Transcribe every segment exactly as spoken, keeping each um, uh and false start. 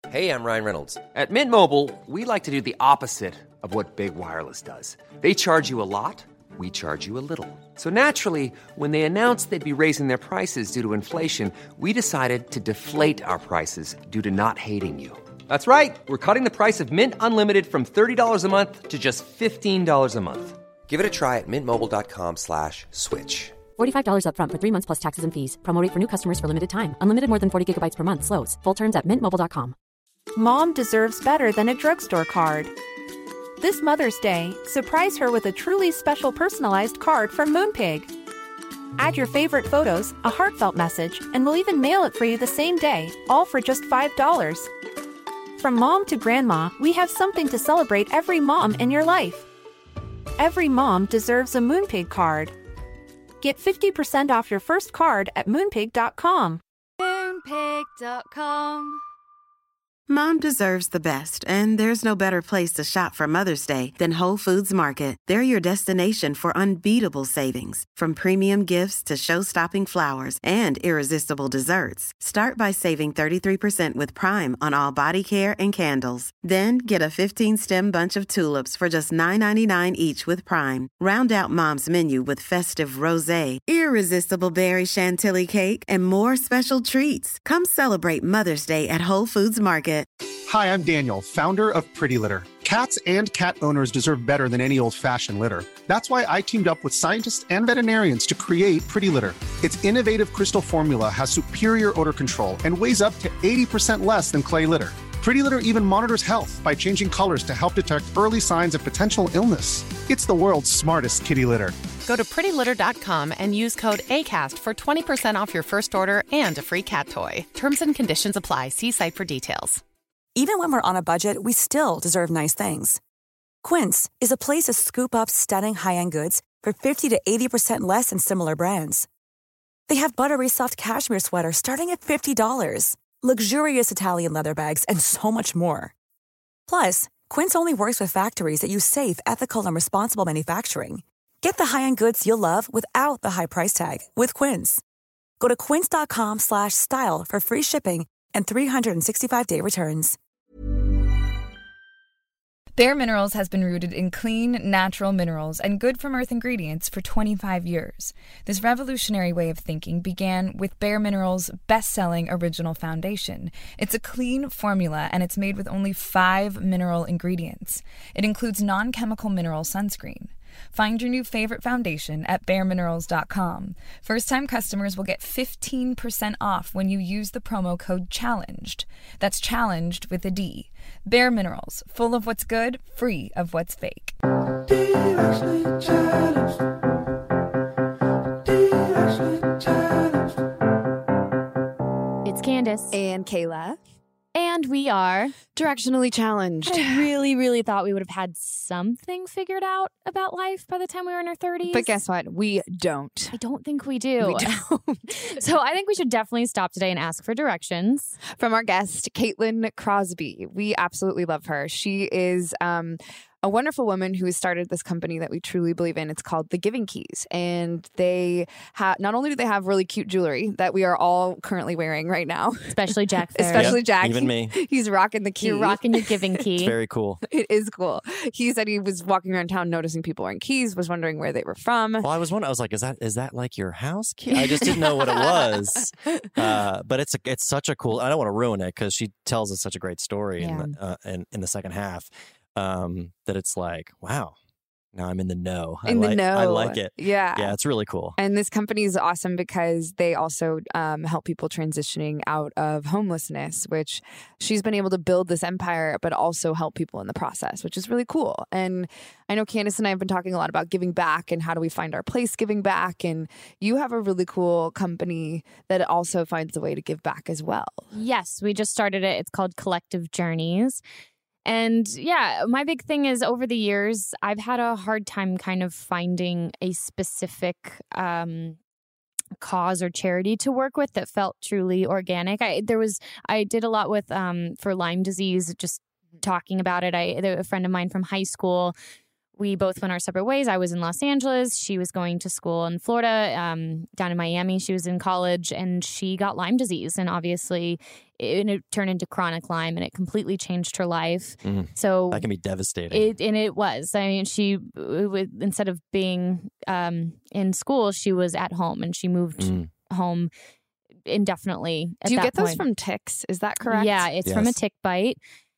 Hey, I'm Ryan Reynolds. At Mint Mobile, we like to do the opposite of what Big Wireless does. They charge you a lot, we charge you a little. So naturally, when they announced they'd be raising their prices due to inflation, we decided to deflate our prices due to not hating you. That's right. We're cutting the price of Mint Unlimited from thirty dollars a month to just fifteen dollars a month. Give it a try at mintmobile.com slash switch. forty-five dollars up front for three months plus taxes and fees. Promo rate for new customers for limited time. Unlimited more than forty gigabytes per month. Slows full terms at mint mobile dot com. Mom deserves better than a drugstore card. This Mother's Day, surprise her with a truly special personalized card from Moonpig. Add your favorite photos, a heartfelt message, and we'll even mail it for you the same day, all for just five dollars. From mom to grandma, we have something to celebrate every mom in your life. Every mom deserves a Moonpig card. Get fifty percent off your first card at moonpig dot com. moonpig dot com. Mom deserves the best, and there's no better place to shop for Mother's Day than Whole Foods Market. They're your destination for unbeatable savings, from premium gifts to show-stopping flowers and irresistible desserts. Start by saving thirty-three percent with Prime on all body care and candles. Then get a fifteen-stem bunch of tulips for just nine ninety-nine each with Prime. Round out Mom's menu with festive rosé, irresistible berry chantilly cake, and more special treats. Come celebrate Mother's Day at Whole Foods Market. Hi, I'm Daniel, founder of Pretty Litter. Cats and cat owners deserve better than any old-fashioned litter. That's why I teamed up with scientists and veterinarians to create Pretty Litter. Its innovative crystal formula has superior odor control and weighs up to eighty percent less than clay litter. Pretty Litter even monitors health by changing colors to help detect early signs of potential illness. It's the world's smartest kitty litter. Go to pretty litter dot com and use code ACAST for twenty percent off your first order and a free cat toy. Terms and conditions apply. See site for details. Even when we're on a budget, we still deserve nice things. Quince is a place to scoop up stunning high-end goods for fifty to eighty percent less than similar brands. They have buttery soft cashmere sweaters starting at fifty dollars, luxurious Italian leather bags, and so much more. Plus, Quince only works with factories that use safe, ethical, and responsible manufacturing. Get the high-end goods you'll love without the high price tag with Quince. Go to quince dot com slash style for free shipping and three sixty-five day returns. Bare Minerals has been rooted in clean, natural minerals and good-from-earth ingredients for twenty-five years. This revolutionary way of thinking began with Bare Minerals' best-selling Original Foundation. It's a clean formula, and it's made with only five mineral ingredients. It includes non-chemical mineral sunscreen. Find your new favorite foundation at bare minerals dot com. First-time customers will get fifteen percent off when you use the promo code CHALLENGED. That's challenged with a D. Bare Minerals, full of what's good, free of what's fake. It's Candace. And Kayla. And we are Directionally Challenged. I really, really thought we would have had something figured out about life by the time we were in our thirties. But guess what? We don't. I don't think we do. We don't. So I think we should definitely stop today and ask for directions. From our guest, Caitlin Crosby. We absolutely love her. She is um, a wonderful woman who has started this company that we truly believe in. It's called The Giving Keys. And they have, not only do they have really cute jewelry that we are all currently wearing right now. Especially Jack Ferris. Especially yep, Jack. Even me. He's rocking the key. You're rocking your giving key. It's very cool. It is cool. He said he was walking around town noticing people wearing keys, was wondering where they were from. Well, I was wondering, I was like, is that is that like your house key? I just didn't know what it was. Uh, but it's a, it's such a cool, I don't want to ruin it because she tells us such a great story Yeah. in, the, uh, in, in the second half um, that it's like, wow, now I'm in the know. In I the like, know. I like it. Yeah. Yeah, it's really cool. And this company is awesome because they also um, help people transitioning out of homelessness, which she's been able to build this empire, but also help people in the process, which is really cool. And I know Candace and I have been talking a lot about giving back and how do we find our place giving back. And you have a really cool company that also finds a way to give back as well. Yes, we just started it. It's called Collective Journeys. And yeah, my big thing is over the years, I've had a hard time kind of finding a specific um, cause or charity to work with that felt truly organic. I there was I did a lot with um, for Lyme disease, just talking about it. I a friend of mine from high school we both went our separate ways. I was in Los Angeles. She was going to school in Florida. Um, down in Miami, she was in college, and she got Lyme disease. And obviously, it, it turned into chronic Lyme, and it completely changed her life. Mm, so that can be devastating. It, and it was. I mean, she it, instead of being um, in school, she was at home, and she moved mm. home indefinitely. At Do you that get those point. from ticks? Is that correct? Yeah, it's yes. from a tick bite.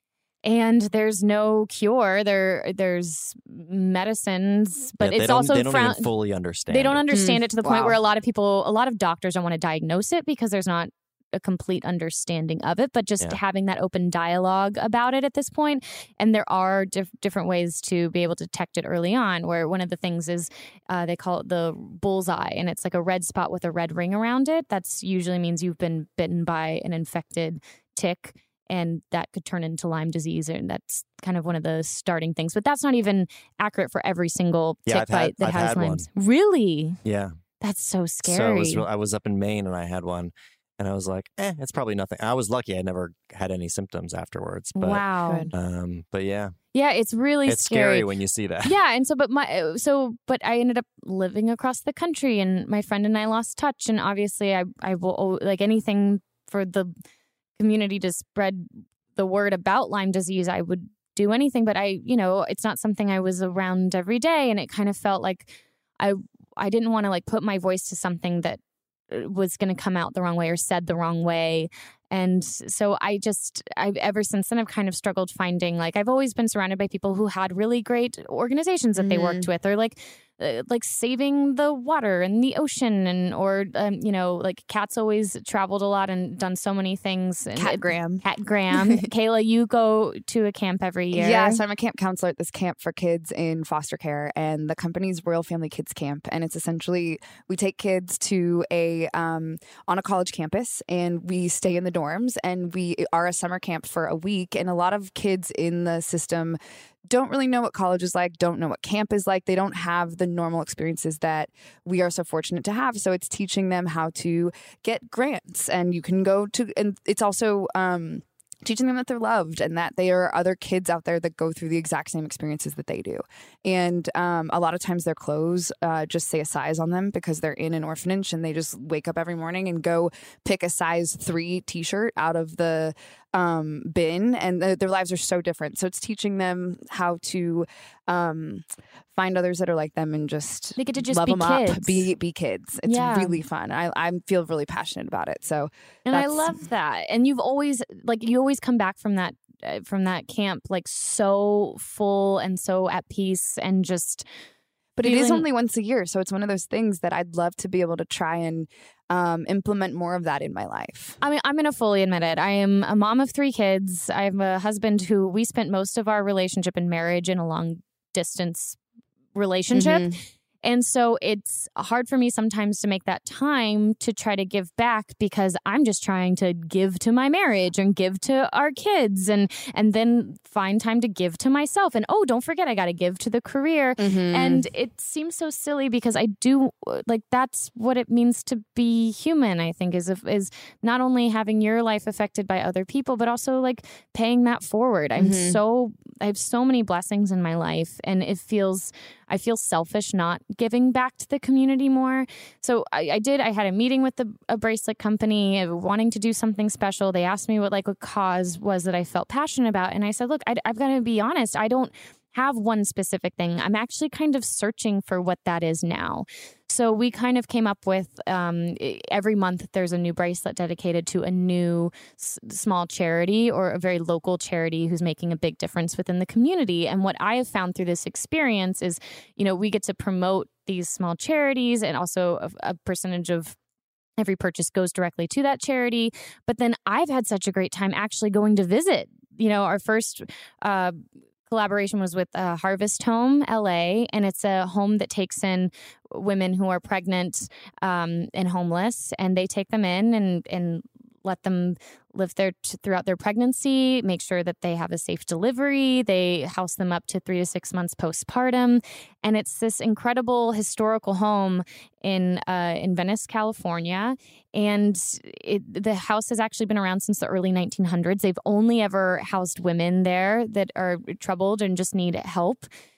And there's no cure. There, there's medicines, but yeah, it's don't, also they don't frown- even fully understand. They don't it. understand Mm, it to the wow. point where a lot of people, a lot of doctors don't want to diagnose it because there's not a complete understanding of it. But just Yeah. having that open dialogue about it at this point, and there are dif- different ways to be able to detect it early on. Where one of the things is uh, they call it the bullseye, and it's like a red spot with a red ring around it. That's usually means you've been bitten by an infected tick. And that could turn into Lyme disease, and that's kind of one of the starting things. But that's not even accurate for every single tick Yeah, I've bite had- that I've has had Lyme's. one. Really? Yeah. That's so scary. So it was real, I was up in Maine and I had one, and I was like, eh, it's probably nothing. I was lucky; I never had any symptoms afterwards. But, wow. Um, but yeah, Yeah, it's really it's scary. scary when you see that. Yeah, and so but my so but I ended up living across the country, and my friend and I lost touch, and obviously I I will like anything for the community to spread the word about Lyme disease, I would do anything. But I, you know, it's not something I was around every day, and it kind of felt like I I didn't want to like put my voice to something that was going to come out the wrong way or said the wrong way. And so I just, I've ever since then, I've kind of struggled finding, like, I've always been surrounded by people who had really great organizations that mm. they worked with, or like, uh, like saving the water and the ocean, and, or, um, you know, like Kat's always traveled a lot and done so many things. And Kat Graham. Kat Graham. Kayla, you go to a camp every year. Yeah, so I'm a camp counselor at this camp for kids in foster care, and the company's Royal Family Kids Camp. And it's essentially, we take kids to a, um, on a college campus, and we stay in the dorms, and we are a summer camp for a week. And a lot of kids in the system don't really know what college is like, don't know what camp is like. They don't have the normal experiences that we are so fortunate to have. So it's teaching them how to get grants, and you can go to, and it's also um, teaching them that they're loved and that there are other kids out there that go through the exact same experiences that they do. And um, a lot of times their clothes uh, just say a size on them because they're in an orphanage, and they just wake up every morning and go pick a size three t-shirt out of the um, bin, and th- their lives are so different. So it's teaching them how to um, find others that are like them and just, they get to just love be them kids. up, be be kids. It's Yeah. really fun. I I feel really passionate about it. So And I that's- love that. And you've always, like, you always come back from that, uh, from that camp, like, so full and so at peace, and just. But it is feeling- only once a year, so it's one of those things that I'd love to be able to try and um, implement more of that in my life. I mean, I'm going to fully admit it. I am a mom of three kids. I have a husband who we spent most of our relationship and marriage in a long distance relationship. Mhm. And so it's hard for me sometimes to make that time to try to give back, because I'm just trying to give to my marriage and give to our kids, and and then find time to give to myself. And oh, don't forget, I got to give to the career. Mm-hmm. And it seems so silly, because I do, like, that's what it means to be human, I think, is is not only having your life affected by other people, but also like paying that forward. I'm Mhm. so, I have so many blessings in my life, and it feels, I feel selfish not giving back to the community more. So I, I did, I had a meeting with the, a bracelet company wanting to do something special. They asked me what like a cause was that I felt passionate about. And I said, look, I, I've got to be honest. I don't have one specific thing. I'm actually kind of searching for what that is now. So we kind of came up with um, every month there's a new bracelet dedicated to a new s- small charity, or a very local charity who's making a big difference within the community. And what I have found through this experience is, you know, we get to promote these small charities, and also a, a percentage of every purchase goes directly to that charity. But then I've had such a great time actually going to visit. You know, our first uh collaboration was with uh, Harvest Home L A, and it's a home that takes in women who are pregnant um, and homeless, and they take them in and and let them live there t- throughout their pregnancy, make sure that they have a safe delivery. They house them up to three to six months postpartum. And it's this incredible historical home in uh, in Venice, California. And it, the house has actually been around since the early nineteen hundreds. They've only ever housed women there that are troubled and just need help.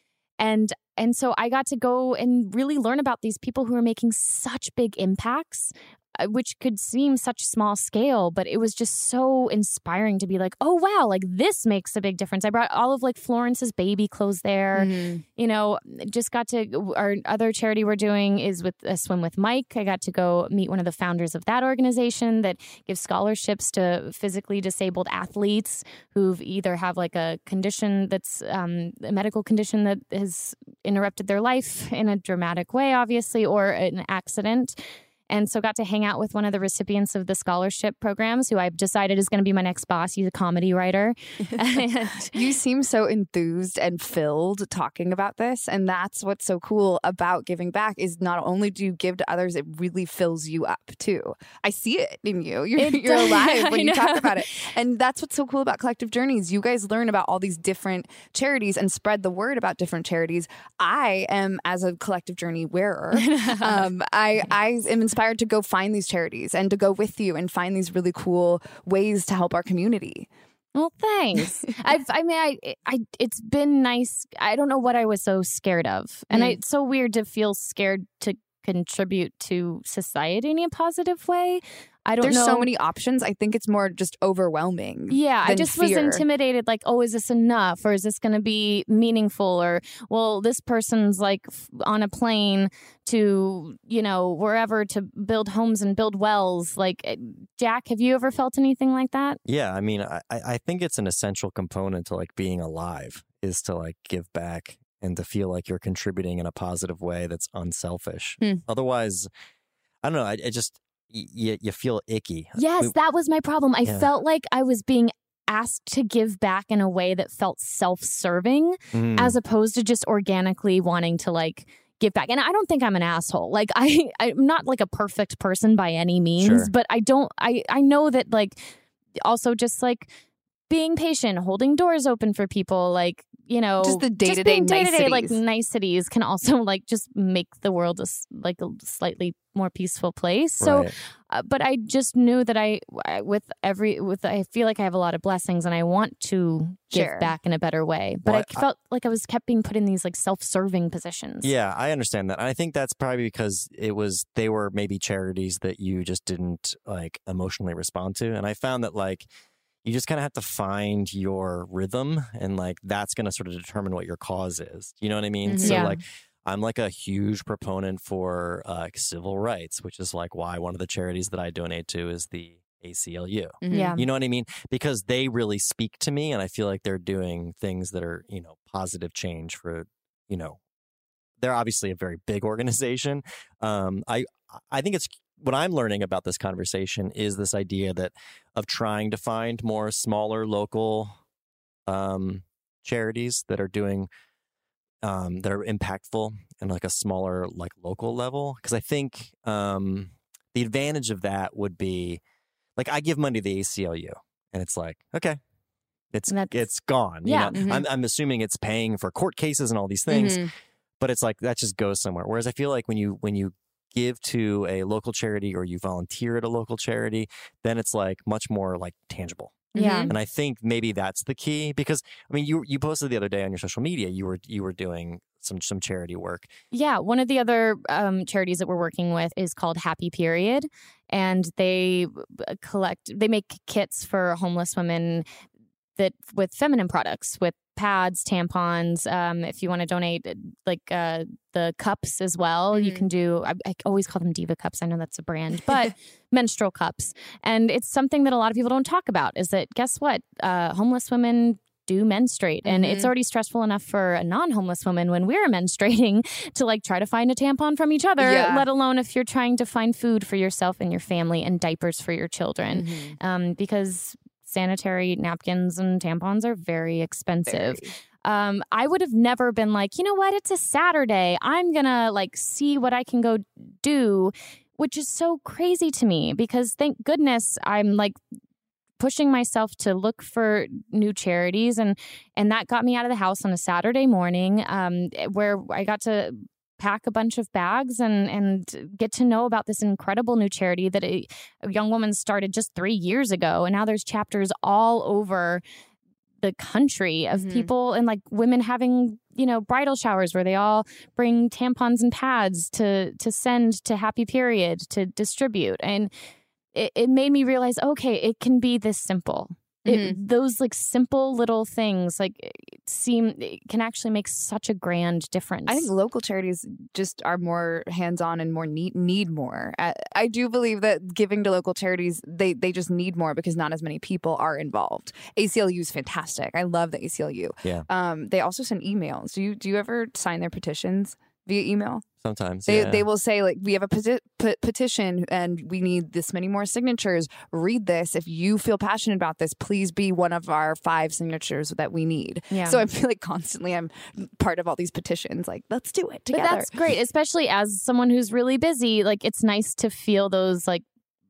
And and so I got to go and really learn about these people who are making such big impacts, which could seem such small scale, but it was just so inspiring to be like, oh, wow, like this makes a big difference. I brought all of like Florence's baby clothes there. Mm-hmm. You know, just got to, our other charity we're doing is with a Swim with Mike. I got to go meet one of the founders of that organization that gives scholarships to physically disabled athletes who've either have like a condition that's um, a medical condition that has interrupted their life in a dramatic way, obviously, or an accident. And so got to hang out with one of the recipients of the scholarship programs who I've decided is going to be my next boss. He's a comedy writer. And you seem so enthused and filled talking about this. And that's what's so cool about giving back is not only do you give to others, it really fills you up too. I see it in you. You're, you're alive when you talk about it. And that's what's so cool about Collective Journeys. You guys learn about all these different charities and spread the word about different charities. I am, as a Collective Journey wearer, um, I, I am inspired to go find these charities and to go with you and find these really cool ways to help our community. Well, thanks. I've, I mean, I, I, it's been nice. I don't know what I was so scared of. And mm. I, it's so weird to feel scared to contribute to society in a positive way. I don't There's know. so many options. I think it's more just overwhelming. Yeah, I just fear. was intimidated. Like, oh, is this enough? Or is this going to be meaningful? Or, well, this person's like f- on a plane to, you know, wherever to build homes and build wells. Like, Jack, have you ever felt anything like that? Yeah, I mean, I, I think it's an essential component to like being alive is to like give back and to feel like you're contributing in a positive way that's unselfish. Hmm. Otherwise, I don't know. I, I just... You, you feel icky. Yes, we, that was my problem. I yeah. felt like I was being asked to give back in a way that felt self-serving mm. as opposed to just organically wanting to like give back. And I don't think I'm an asshole. Like I, I'm not like a perfect person by any means, sure. but I don't, I, I know that like also just like being patient, holding doors open for people, like, you know, just the day-to-day day-to-day like niceties. niceties can also like just make the world a, like a slightly more peaceful place. So, right. uh, but I just knew that I, I, with every, with, I feel like I have a lot of blessings and I want to give sure. back in a better way. But well, I felt I, like I was kept being put in these like self-serving positions. Yeah, I understand that. And I think that's probably because it was, they were maybe charities that you just didn't like emotionally respond to. And I found that like, you just kind of have to find your rhythm and like that's going to sort of determine what your cause is. You know what I mean? Mm-hmm. So yeah. like I'm like a huge proponent for uh, civil rights, which is like why one of the charities that I donate to is the A C L U. Mm-hmm. Yeah. You know what I mean? Because they really speak to me and I feel like they're doing things that are, you know, positive change for, you know, they're obviously a very big organization. Um, I I think it's what I'm learning about this conversation is this idea that of trying to find more smaller local um, charities that are doing um, that are impactful and like a smaller like local level. Because I think um, the advantage of that would be like I give money to the A C L U and it's like, okay, it's That's, it's gone. Yeah. You know? Mm-hmm. I'm, I'm assuming it's paying for court cases and all these things, Mm-hmm. but it's like that just goes somewhere. Whereas I feel like when you when you give to a local charity or you volunteer at a local charity, then it's like much more like tangible. Yeah. And I think maybe that's the key because I mean you you posted the other day on your social media you were you were doing some some charity work. Yeah, one of the other um, charities that we're working with is called Happy Period, and they collect they make kits for homeless women that with feminine products with pads, tampons. Um, if you want to donate, like uh, the cups as well, mm-hmm. you can do. I, I always call them Diva cups. I know that's a brand, but menstrual cups. And it's something that a lot of people don't talk about. Is that guess what? Uh, homeless women do menstruate, and mm-hmm. it's already stressful enough for a non-homeless woman when we're menstruating to like try to find a tampon from each other. Yeah. Let alone if you're trying to find food for yourself and your family and diapers for your children, mm-hmm. um, because sanitary napkins and tampons are very expensive. Very. Um, I would have never been like, you know what? It's a Saturday. I'm going to like see what I can go do, which is so crazy to me because thank goodness I'm like pushing myself to look for new charities. And, and that got me out of the house on a Saturday morning, um, where I got to pack a bunch of bags and and get to know about this incredible new charity that a, a young woman started just three years ago. And now there's chapters all over the country of mm-hmm. people and like women having you know, bridal showers where they all bring tampons and pads to to send to Happy Period to distribute. And it, it made me realize, okay, it can be this simple. It, mm-hmm. Those like simple little things like seem can actually make such a grand difference. I think local charities just are more hands-on and more need need more. I, I do believe that giving to local charities, they they just need more because not as many people are involved. A C L U is fantastic. I love the A C L U. Yeah. Um, they also send emails. Do you do you ever sign their petitions via email? Sometimes they yeah. they will say like, we have a peti- p- petition and we need this many more signatures. Read this. If you feel passionate about this, please be one of our five signatures that we need. Yeah. So I feel like constantly I'm part of all these petitions. Like, let's do it together. But that's great, especially as someone who's really busy. Like, it's nice to feel those like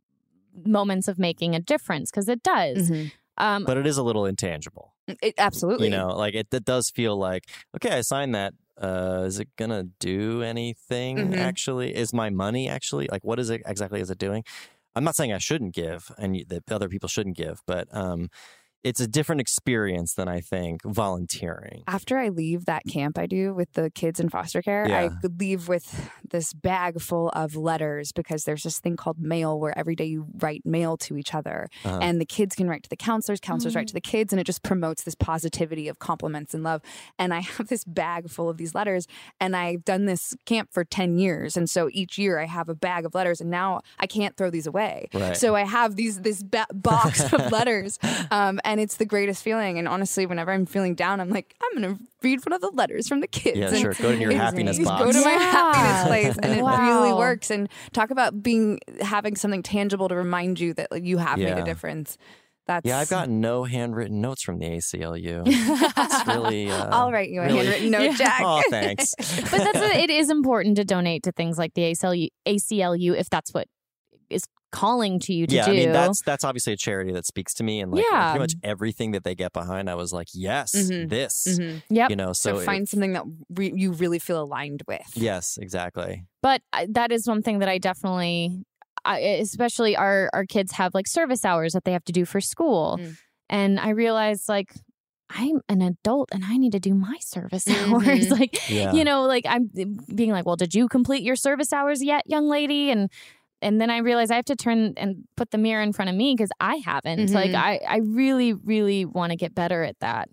moments of making a difference because it does. Mm-hmm. Um, but it is a little intangible. It absolutely, you know, like it, it does feel like, okay, I signed that. Uh, is it gonna do anything? Mm-hmm. Actually, is my money actually like what is it exactly? Is it doing? I'm not saying I shouldn't give and that other people shouldn't give, but um, it's a different experience than I think volunteering. After I leave that camp I do with the kids in foster care, yeah. I leave with this bag full of letters because there's this thing called mail where every day you write mail to each other. Uh-huh. And the kids can write to the counselors, counselors mm-hmm. write to the kids, and it just promotes this positivity of compliments and love. And I have this bag full of these letters, and I've done this camp for ten years. And so each year I have a bag of letters, and now I can't throw these away. Right. So I have these this ba- box of letters, um, and it's the greatest feeling. And honestly, whenever I'm feeling down, I'm like, I'm going to read one of the letters from the kids. Yeah, and sure. Go to your happiness just box. Go to my Yeah. happiness place, and it Wow. really works. And talk about being having something tangible to remind you that like, you have Yeah. made a difference. That's Yeah, I've gotten no handwritten notes from the A C L U. It's really. Uh, I'll write you a really... handwritten note, Yeah. Jack. Oh, thanks. But that's a, it is important to donate to things like the A C L U, A C L U if that's what is calling to you to yeah, do. I mean that's that's obviously a charity that speaks to me, and like Yeah. pretty much everything that they get behind, I was like, yes, Mhm. this. Mm-hmm. Yep. You know, so So find it- something that re- you really feel aligned with. Yes, exactly. But I- that is one thing that I definitely, I, especially our, our kids have like service hours that they have to do for school. Mm. And I realized like, I'm an adult and I need to do my service Mhm. hours. Like, Yeah. you know, like I'm being like, well, did you complete your service hours yet, young lady? And and then I realized I have to turn and put the mirror in front of me because I haven't. Mhm. Like, I, I really, really want to get better at that.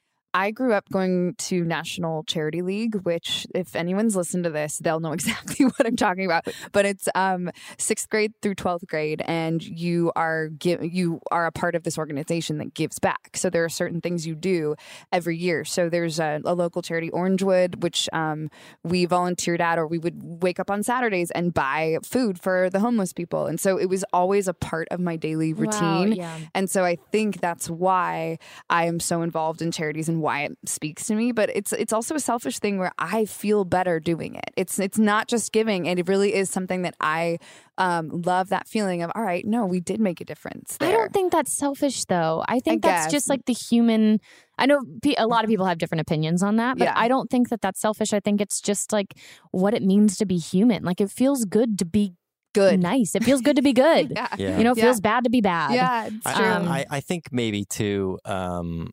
I grew up going to National Charity League, which if anyone's listened to this, they'll know exactly what I'm talking about. But it's um, sixth grade through twelfth grade, and you are give, you are a part of this organization that gives back. So there are certain things you do every year. So there's a, a local charity, Orangewood, which um, we volunteered at, or we would wake up on Saturdays and buy food for the homeless people. And so it was always a part of my daily routine. Wow, yeah. And so I think that's why I am so involved in charities and why it speaks to me. But it's it's also a selfish thing where I feel better doing it. It's it's not just giving. It really is something that I um, love, that feeling of, all right, no, we did make a difference there. I don't think that's selfish, though. I think I that's guess. just like the human. I know pe- a lot of people have different opinions on that, but Yeah. I don't think that that's selfish. I think it's just like what it means to be human. Like it feels good to be good. nice. It feels good to be good. Yeah. Yeah. You know, it Yeah. feels bad to be bad. Yeah, it's I, true. Um, I, I think maybe too, um,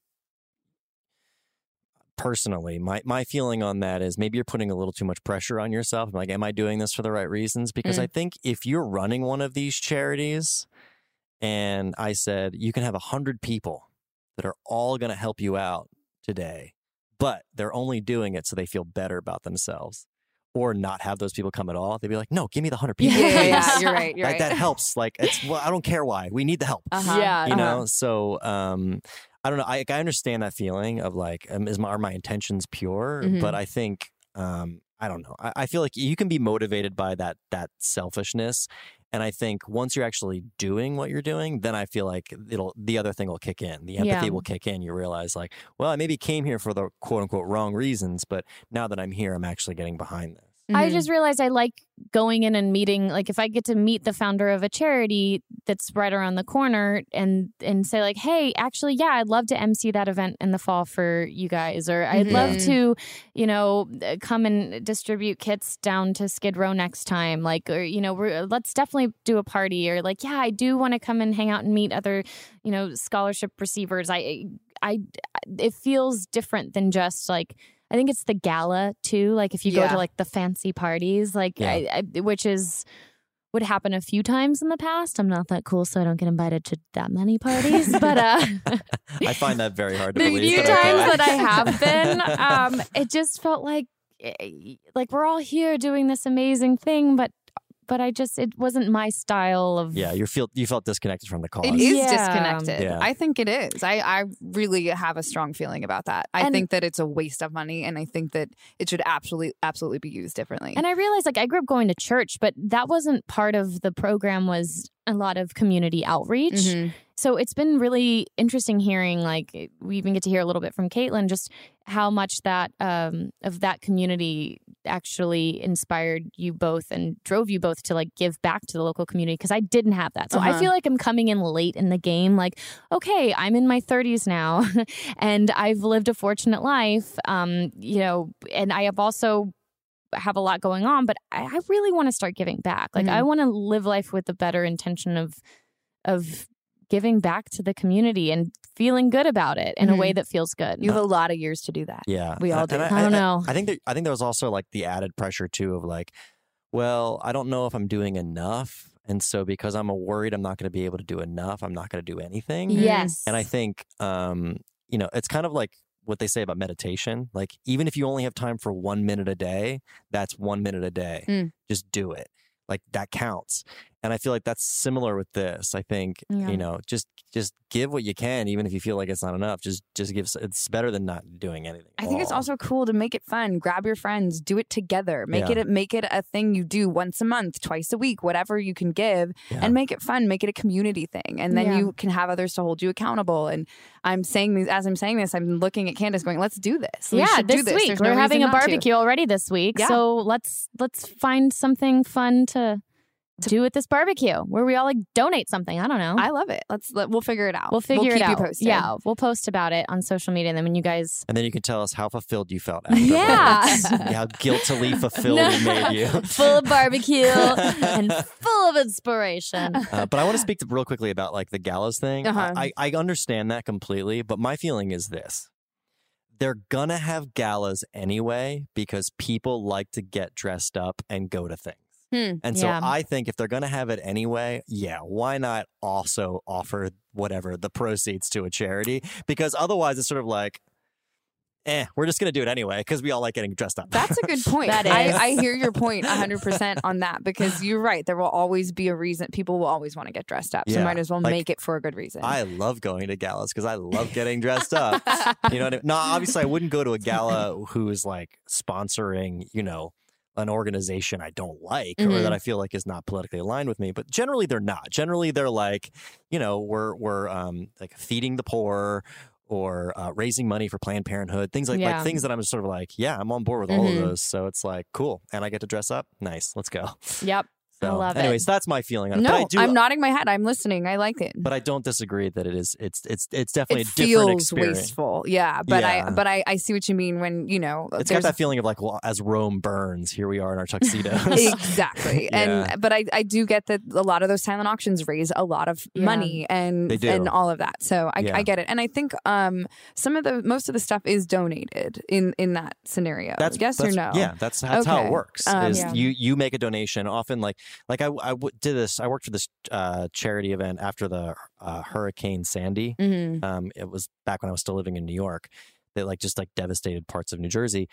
personally, my, my feeling on that is maybe you're putting a little too much pressure on yourself. I'm like, am I doing this for the right reasons? Because Mm. I think if you're running one of these charities and I said, you can have a hundred people that are all going to help you out today, but they're only doing it so they feel better about themselves, or not have those people come at all, they'd be like, no, give me the hundred people. yeah, yeah, yeah, please. you're right. You're Like, right. that helps. Like, it's, well, I don't care why. We need the help. Uh-huh. Yeah, You uh-huh. know, so um, I don't know. I, I understand that feeling of like, um, is my, are my intentions pure? Mhm. But I think, um, I don't know. I, I feel like you can be motivated by that that selfishness, and I think once you're actually doing what you're doing, then I feel like it'll the other thing will kick in. The empathy Yeah. will kick in. You realize like, well, I maybe came here for the quote unquote wrong reasons, but now that I'm here, I'm actually getting behind this. I Mhm. just realized I like going in and meeting, like if I get to meet the founder of a charity that's right around the corner and and say like, hey, actually, yeah, I'd love to emcee that event in the fall for you guys, or I'd love Mhm. to, you know, uh, come and distribute kits down to Skid Row next time, like, or you know, we're, let's definitely do a party, or like, yeah, I do want to come and hang out and meet other, you know, scholarship receivers. I, I, it feels different than just like I think it's the gala too. Like if you Yeah. go to like the fancy parties, like Yeah. I, I, which is would happen a few times in the past. I'm not that cool, so I don't get invited to that many parties. But uh, I find that very hard to the believe. few but times okay. that I have been, um, it just felt like eh, like we're all here doing this amazing thing, but but I just it wasn't my style of Yeah, you feel you felt disconnected from the cause. It is Yeah. disconnected. Yeah. I think it is. I, I really have a strong feeling about that. I And- think that it's a waste of money, and I think that it should absolutely, absolutely be used differently. And I realized, like, I grew up going to church, but that wasn't part of the program. Was a lot of community outreach. Mhm. So it's been really interesting hearing, like, we even get to hear a little bit from Caitlin, just how much that um, of that community actually inspired you both and drove you both to like give back to the local community, because I didn't have that. So I Uh-huh. feel like I'm coming in late in the game. Like, okay, I'm in my thirties now and I've lived a fortunate life, um, you know, and I have also have a lot going on, but I, I really want to start giving back. Like, Mhm. I want to live life with the better intention of of giving back to the community and feeling good about it in a Mhm. way that feels good. You have a lot of years to do that. Yeah, We all And- do. and I don't know. I, think that I think there was also like the added pressure too of like, well, I don't know if I'm doing enough, and so because I'm worried I'm not going to be able to do enough, I'm not going to do anything. Yes. And I think, um, you know, it's kind of like what they say about meditation. Like, even if you only have time for one minute a day, that's one minute a day. Mm. Just do it. Like, that counts. And I feel like that's similar with this. I think, Yeah. you know, just just give what you can, even if you feel like it's not enough. Just just give. It's better than not doing anything. I at think it's all. also cool to make it fun. Grab your friends, do it together. Make Yeah. it a, make it a thing you do once a month, twice a week, whatever you can give, Yeah. and make it fun. Make it a community thing, and then Yeah. you can have others to hold you accountable. And I'm saying these as I'm saying this, I'm looking at Candace, going, "Let's do this. We yeah, should do this this. week There's we're no having a reason not to." barbecue already this week. Yeah. So let's let's find something fun to do at this barbecue where we all like donate something. I don't know. I love it. Let's let, we'll figure it out. we'll figure keep it out. You posted. Yeah, we'll post about it on social media, and then when you guys And then you can tell us how fulfilled you felt after. Yeah. how guiltily fulfilled No. we made you. full of barbecue and full of inspiration. Uh, but I want to speak to, real quickly about like the galas thing. Uh-huh. I, I understand that completely, but my feeling is this. They're gonna have galas anyway because people like to get dressed up and go to things. Hmm. And so Yeah. I think if they're going to have it anyway, yeah, why not also offer whatever the proceeds to a charity? Because otherwise it's sort of like, eh, we're just going to do it anyway because we all like getting dressed up. That's a good point. That is. I, I hear your point one hundred percent on that, because you're right. There will always be a reason. People will always want to get dressed up. So Yeah. might as well Like, make it for a good reason. I love going to galas because I love getting dressed up. You know what I mean? No, obviously I wouldn't go to a gala who is like sponsoring, you know, an organization I don't like or Mhm. that I feel like is not politically aligned with me. But generally they're not. Generally they're like, you know, we're we're um like feeding the poor or uh, raising money for Planned Parenthood, things like Yeah. like things that I'm just sort of like, yeah, I'm on board with all Mhm. of those. So it's like, cool. And I get to dress up. Nice. Let's go. Yep. I So love anyways, it. that's my feeling on it. no, But I do, I'm nodding my head. I'm listening. I like it. but I don't disagree that it is it's it's it's definitely It a different feels experience. wasteful. Yeah, but Yeah. I but I, I see what you mean when, you know, It's got there's that feeling of like, well, as Rome burns, here we are in our tuxedos. exactly. Yeah. And but I, I do get that a lot of those silent auctions raise a lot of Yeah. money and They do. and all of that. So I, Yeah. I get it. And I think um some of the most of the stuff is donated in in that scenario. That's yes that's, or no? Yeah, that's that's how Okay. it works. Um, is yeah. you you make a donation often like like I I w- did this. I worked for this uh, charity event after the uh, Hurricane Sandy. Mhm. Um, it was back when I was still living in New York. That like just like devastated parts of New Jersey.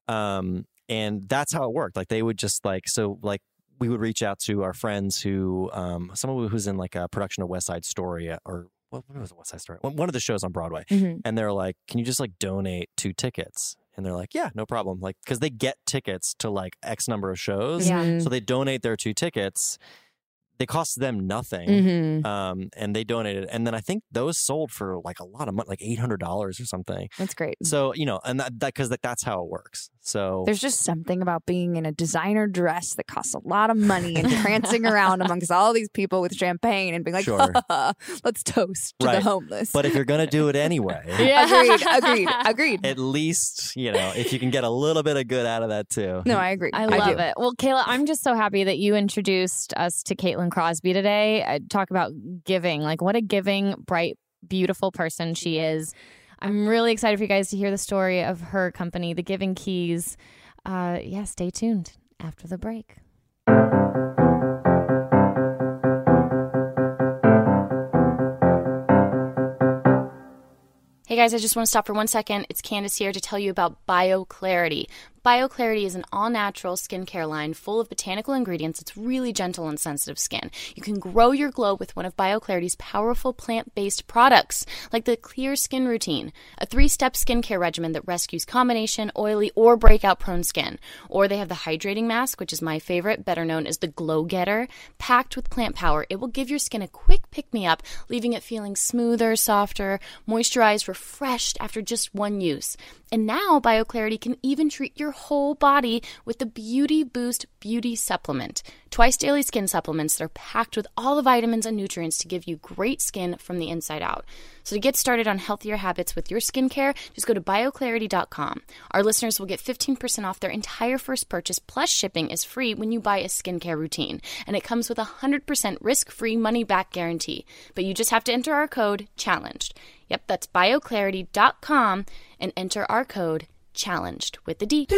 Um, and that's how it worked. Like they would just like so like we would reach out to our friends who um someone who's in like a production of West Side Story or what, what was it, West Side Story? One one of the shows on Broadway. Mhm. And they're like, can you just like donate two tickets? And they're like, yeah, no problem. Like, because they get tickets to like X number of shows. Yeah. Mhm. So they donate their two tickets. They cost them nothing. Mhm. Um, and they donated. And then I think those sold for like a lot of money, like eight hundred dollars or something. That's great. So, you know, and that, that, cause that, that's how it works. So There's just something about being in a designer dress that costs a lot of money and prancing around amongst all these people with champagne and being like, Sure. let's toast to Right. the homeless. but if you're going to do it anyway, Yeah. agreed, agreed, agreed. at least, you know, if you can get a little bit of good out of that too. No, I agree. I love do. it. Well, Kayla, I'm just so happy that you introduced us to Caitlin Crosby today. I talk about giving, like what a giving, bright, beautiful person she is. I'm really excited for you guys to hear the story of her company, The Giving Keys. Uh, yeah, stay tuned after the break. Hey guys, I just want to stop for one second. It's Candace here to tell you about BioClarity. BioClarity is an all-natural skincare line full of botanical ingredients that's really gentle on sensitive skin. You can grow your glow with one of BioClarity's powerful plant-based products, like the Clear Skin Routine, a three-step skincare regimen that rescues combination, oily, or breakout-prone skin. Or they have the Hydrating Mask, which is my favorite, better known as the Glow Getter. Packed with plant power, it will give your skin a quick pick-me-up, leaving it feeling smoother, softer, moisturized, refreshed after just one use. And now BioClarity can even treat your whole body with the Beauty Boost Beauty Supplement. Twice daily skin supplements that are packed with all the vitamins and nutrients to give you great skin from the inside out. So to get started on healthier habits with your skincare, just go to bio clarity dot com. Our listeners will get fifteen percent off their entire first purchase, plus shipping is free when you buy a skincare routine. And it comes with a one hundred percent risk-free money-back guarantee. But you just have to enter our code, CHALLENGED. Yep, that's bio clarity dot com and enter our code CHALLENGED with the D.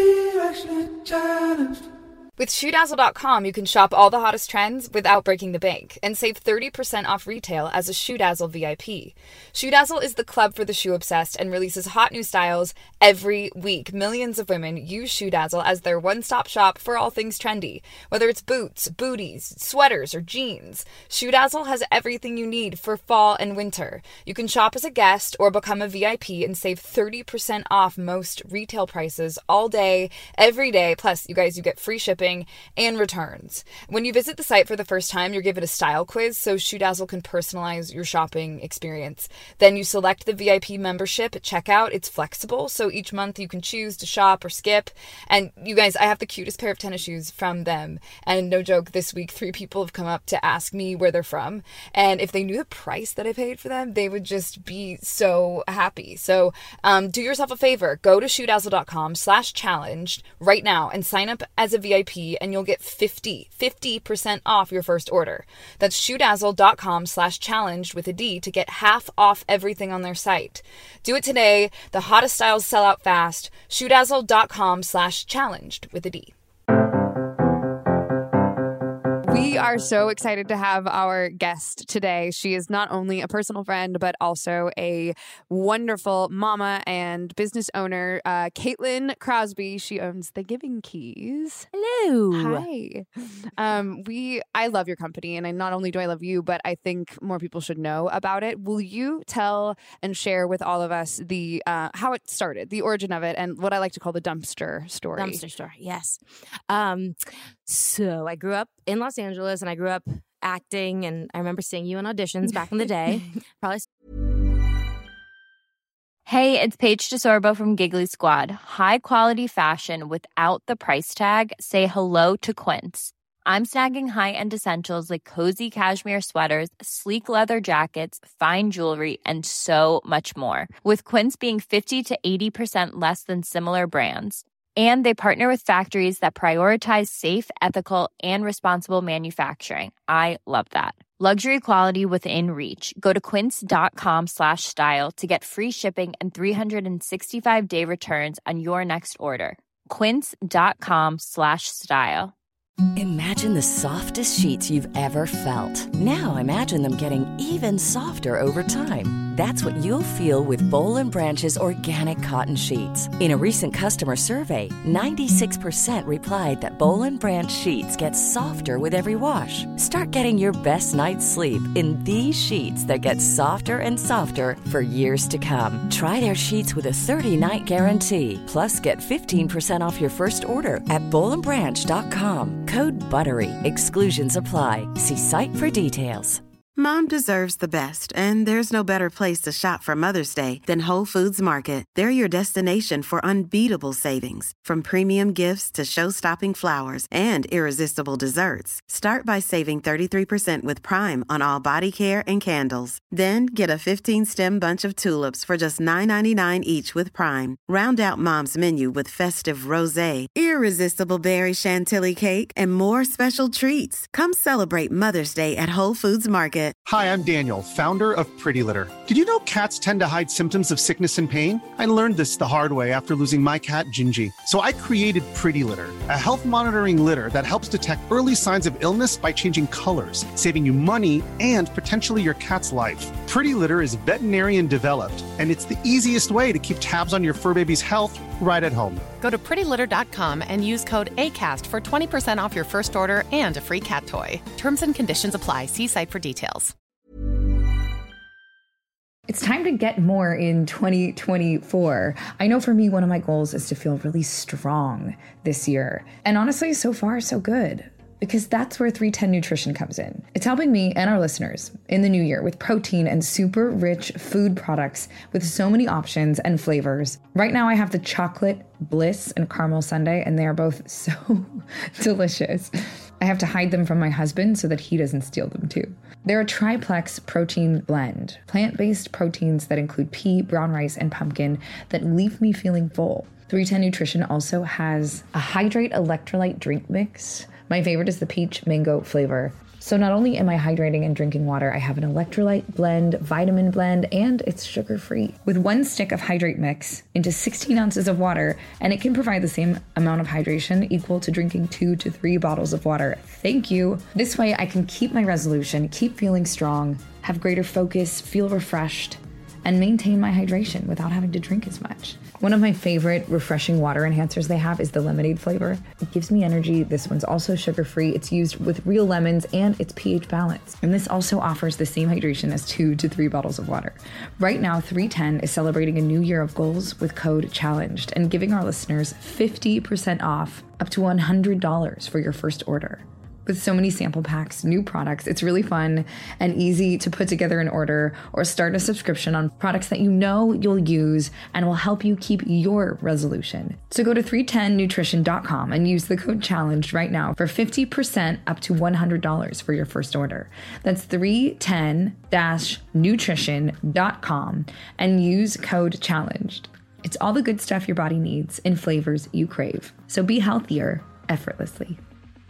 With Shoe Dazzle dot com, you can shop all the hottest trends without breaking the bank and save thirty percent off retail as a Shoe Dazzle V I P. Shoe Dazzle is the club for the shoe obsessed and releases hot new styles every week. Millions of women use Shoe Dazzle as their one-stop shop for all things trendy. Whether it's boots, booties, sweaters, or jeans, Shoe Dazzle has everything you need for fall and winter. You can shop as a guest or become a V I P and save thirty percent off most retail prices all day, every day. Plus, you guys, you get free shipping and returns. When you visit the site for the first time, you're given a style quiz so Shoe Dazzle can personalize your shopping experience. Then you select the V I P membership at checkout. It's flexible, so each month you can choose to shop or skip. And you guys, I have the cutest pair of tennis shoes from them. And no joke, this week, three people have come up to ask me where they're from. And if they knew the price that I paid for them, they would just be so happy. So um, do yourself a favor. Go to shoe dazzle dot com slash challenged right now and sign up as a V I P, and you'll get fifty percent off your first order. That's shoe dazzle dot com slash challenged with a D to get half off everything on their site. Do it today. The hottest styles sell out fast. shoe dazzle dot com slash challenged with a D. We are so excited to have our guest today. She is not only a personal friend, but also a wonderful mama and business owner, uh, Caitlin Crosby. She owns The Giving Keys. Hello. Hi. Um, we, I love your company, and I, not only do I love you, but I think more people should know about it. Will you tell and share with all of us the uh, how it started, the origin of it, and what I like to call the dumpster story? Dumpster story, yes. Um, so I grew up in Los Angeles, and I grew up acting, and I remember seeing you in auditions back in the day. Probably. Hey, it's Paige DeSorbo from Giggly Squad. High quality fashion without the price tag. Say hello to Quince. I'm snagging high-end essentials like cozy cashmere sweaters, sleek leather jackets, fine jewelry, and so much more. With Quince being fifty to eighty percent less than similar brands. And they partner with factories that prioritize safe, ethical, and responsible manufacturing. I love that. Luxury quality within reach. Go to quince dot com slash style to get free shipping and three sixty-five day returns on your next order. quince dot com slash style. Imagine the softest sheets you've ever felt. Now imagine them getting even softer over time. That's what you'll feel with Boll and Branch's organic cotton sheets. In a recent customer survey, ninety-six percent replied that Boll and Branch sheets get softer with every wash. Start getting your best night's sleep in these sheets that get softer and softer for years to come. Try their sheets with a thirty-night guarantee. Plus, get fifteen percent off your first order at boll and branch dot com. Code BUTTERY. Exclusions apply. See site for details. Mom deserves the best, and there's no better place to shop for Mother's Day than Whole Foods Market. They're your destination for unbeatable savings, from premium gifts to show-stopping flowers and irresistible desserts. Start by saving thirty-three percent with Prime on all body care and candles. Then get a fifteen-stem bunch of tulips for just nine ninety-nine each with Prime. Round out Mom's menu with festive rosé, irresistible berry chantilly cake, and more special treats. Come celebrate Mother's Day at Whole Foods Market. Market. Hi, I'm Daniel, founder of Pretty Litter. Did you know cats tend to hide symptoms of sickness and pain? I learned this the hard way after losing my cat, Gingy. So I created Pretty Litter, a health monitoring litter that helps detect early signs of illness by changing colors, saving you money and potentially your cat's life. Pretty Litter is veterinarian developed, and it's the easiest way to keep tabs on your fur baby's health right at home. Go to pretty litter dot com and use code ACAST for twenty percent off your first order and a free cat toy. Terms and conditions apply. See site for details. It's time to get more in twenty twenty-four. I know for me, one of my goals is to feel really strong this year. And honestly, so far, so good. Because that's where three ten Nutrition comes in. It's helping me and our listeners in the new year with protein and super rich food products with so many options and flavors. Right now I have the chocolate bliss and caramel sundae, and they are both so delicious. I have to hide them from my husband so that he doesn't steal them too. They're a triplex protein blend, plant-based proteins that include pea, brown rice, and pumpkin that leave me feeling full. three ten Nutrition also has a Hydrate electrolyte drink mix. My favorite is the peach mango flavor. So not only am I hydrating and drinking water, I have an electrolyte blend, vitamin blend, and it's sugar-free. With one stick of Hydrate mix into sixteen ounces of water, and it can provide the same amount of hydration equal to drinking two to three bottles of water. Thank you. This way I can keep my resolution, keep feeling strong, have greater focus, feel refreshed, and maintain my hydration without having to drink as much. One of my favorite refreshing water enhancers they have is the lemonade flavor. It gives me energy. This one's also sugar-free. It's used with real lemons and it's pH balanced. And this also offers the same hydration as two to three bottles of water. Right now, three ten is celebrating a new year of goals with code CHALLENGED and giving our listeners fifty percent off up to one hundred dollars for your first order. With so many sample packs, new products, it's really fun and easy to put together an order or start a subscription on products that you know you'll use and will help you keep your resolution. So go to three ten nutrition dot com and use the code CHALLENGED right now for fifty percent up to one hundred dollars for your first order. That's three ten nutrition dot com and use code CHALLENGED. It's all the good stuff your body needs in flavors you crave. So be healthier effortlessly.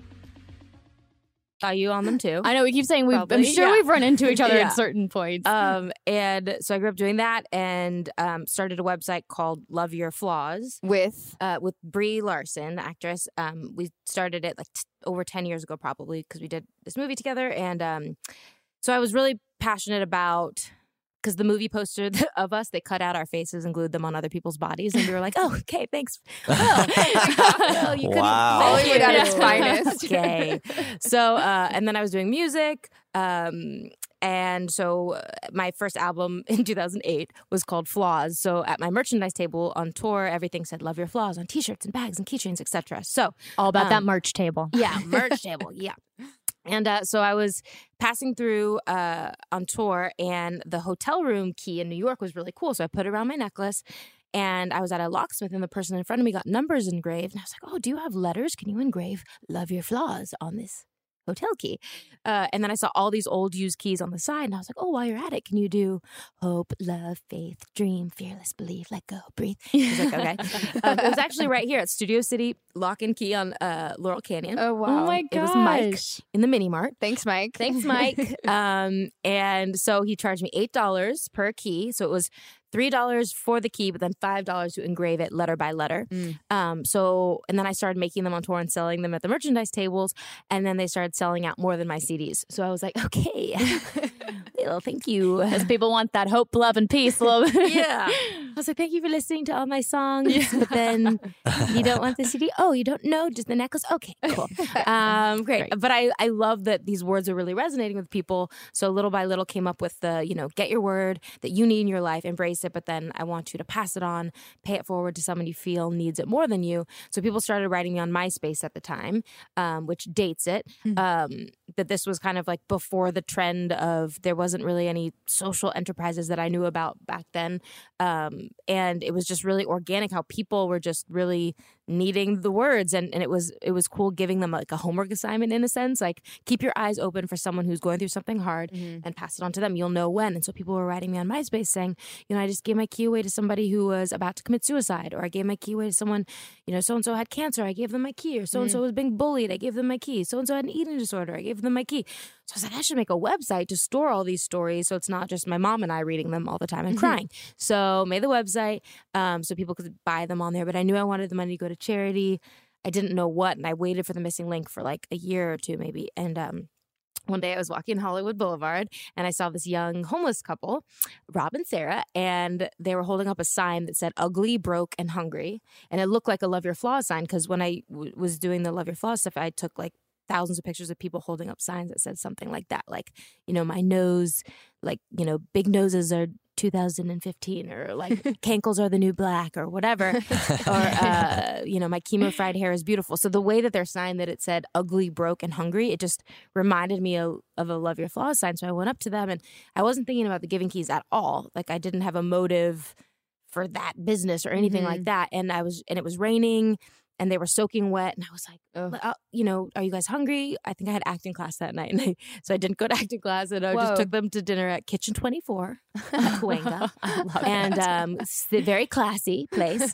Are you on them too? I know we keep saying we've, I'm sure yeah. we've run into each other yeah. at certain points. Um, and so I grew up doing that and um, started a website called Love Your Flaws with uh, with Brie Larson, the actress. Um, we started it like t- over ten years ago, probably because we did this movie together. And um, so I was really passionate about. Because the movie poster of us, they cut out our faces and glued them on other people's bodies. And we were like, oh, okay, thanks. Well, well you couldn't Wow. Hollywood at its finest. Okay. So, uh, and then I was doing music. Um, and so uh, my first album in two thousand eight was called Flaws. So at my merchandise table on tour, everything said Love Your Flaws on t-shirts and bags and keychains, et cetera. So all about um, that merch table. Yeah, merch table. Yeah. And uh, so I was passing through uh, on tour, and the hotel room key in New York was really cool. So I put it around my necklace, and I was at a locksmith, and the person in front of me got numbers engraved. And I was like, oh, do you have letters? Can you engrave Love Your Flaws on this hotel key? Uh, and then I saw all these old used keys on the side, and I was like, oh, while you're at it, can you do hope, love, faith, dream, fearless, believe, let go, breathe? I was like, okay. um, it was actually right here at Studio City Lock and Key on uh, Laurel Canyon. Oh, wow. Oh, my gosh. It was Mike in the Mini Mart. Thanks, Mike. Thanks, Mike. um, and so he charged me eight dollars per key. So it was three dollars for the key, but then five dollars to engrave it letter by letter. Mm. Um, so, and then I started making them on tour and selling them at the merchandise tables. And then they started selling out more than my C Ds. So I was like, okay, well, thank you. Because people want that hope, love, and peace. Love. Yeah. I was like, thank you for listening to all my songs. Yeah. But then you don't want the C D? Oh, you don't know? Just the necklace? Okay, cool. Um, great. great. But I, I love that these words are really resonating with people. So little by little came up with the, you know, get your word that you need in your life, embrace it, but then I want you to pass it on, pay it forward to someone you feel needs it more than you. So people started writing me on MySpace at the time, um, which dates it. Mm-hmm. Um, that this was kind of like before the trend of there wasn't really any social enterprises that I knew about back then. Um, Um, and it was just really organic how people were just really needing the words. And, and it was it was cool giving them like a homework assignment in a sense, like keep your eyes open for someone who's going through something hard mm-hmm. and pass it on to them. You'll know when. And so people were writing me on MySpace saying, you know, I just gave my key away to somebody who was about to commit suicide, or I gave my key away to someone, you know, so-and-so had cancer, I gave them my key, or so-and-so mm-hmm. was being bullied, I gave them my key, so-and-so had an eating disorder, I gave them my key. So I was like, I should make a website to store all these stories so it's not just my mom and I reading them all the time and mm-hmm. crying. So made the website um, so people could buy them on there, but I knew I wanted the money to go to charity. I didn't know what, and I waited for the missing link for like a year or two maybe. And um, one day I was walking Hollywood Boulevard and I saw this young homeless couple, Rob and Sarah, and they were holding up a sign that said ugly, broke, and hungry. And it looked like a Love Your Flaws sign because when I w- was doing the Love Your Flaws stuff, I took like thousands of pictures of people holding up signs that said something like that. Like, you know, my nose, like, you know, big noses are two thousand fifteen, or like cankles are the new black, or whatever. Or, uh, you know, my chemo fried hair is beautiful. So the way that they're signed that it said ugly, broke, and hungry, it just reminded me of, of a Love Your Flaws sign. So I went up to them and I wasn't thinking about the Giving Keys at all. Like I didn't have a motive for that business or anything mm-hmm. like that. And I was, and it was raining. And they were soaking wet. And I was like, oh, you know, are you guys hungry? I think I had acting class that night. And I, so I didn't go to acting class. And I Whoa. just took them to dinner at Kitchen twenty-four at Cahuenga. And um, it's a very classy place.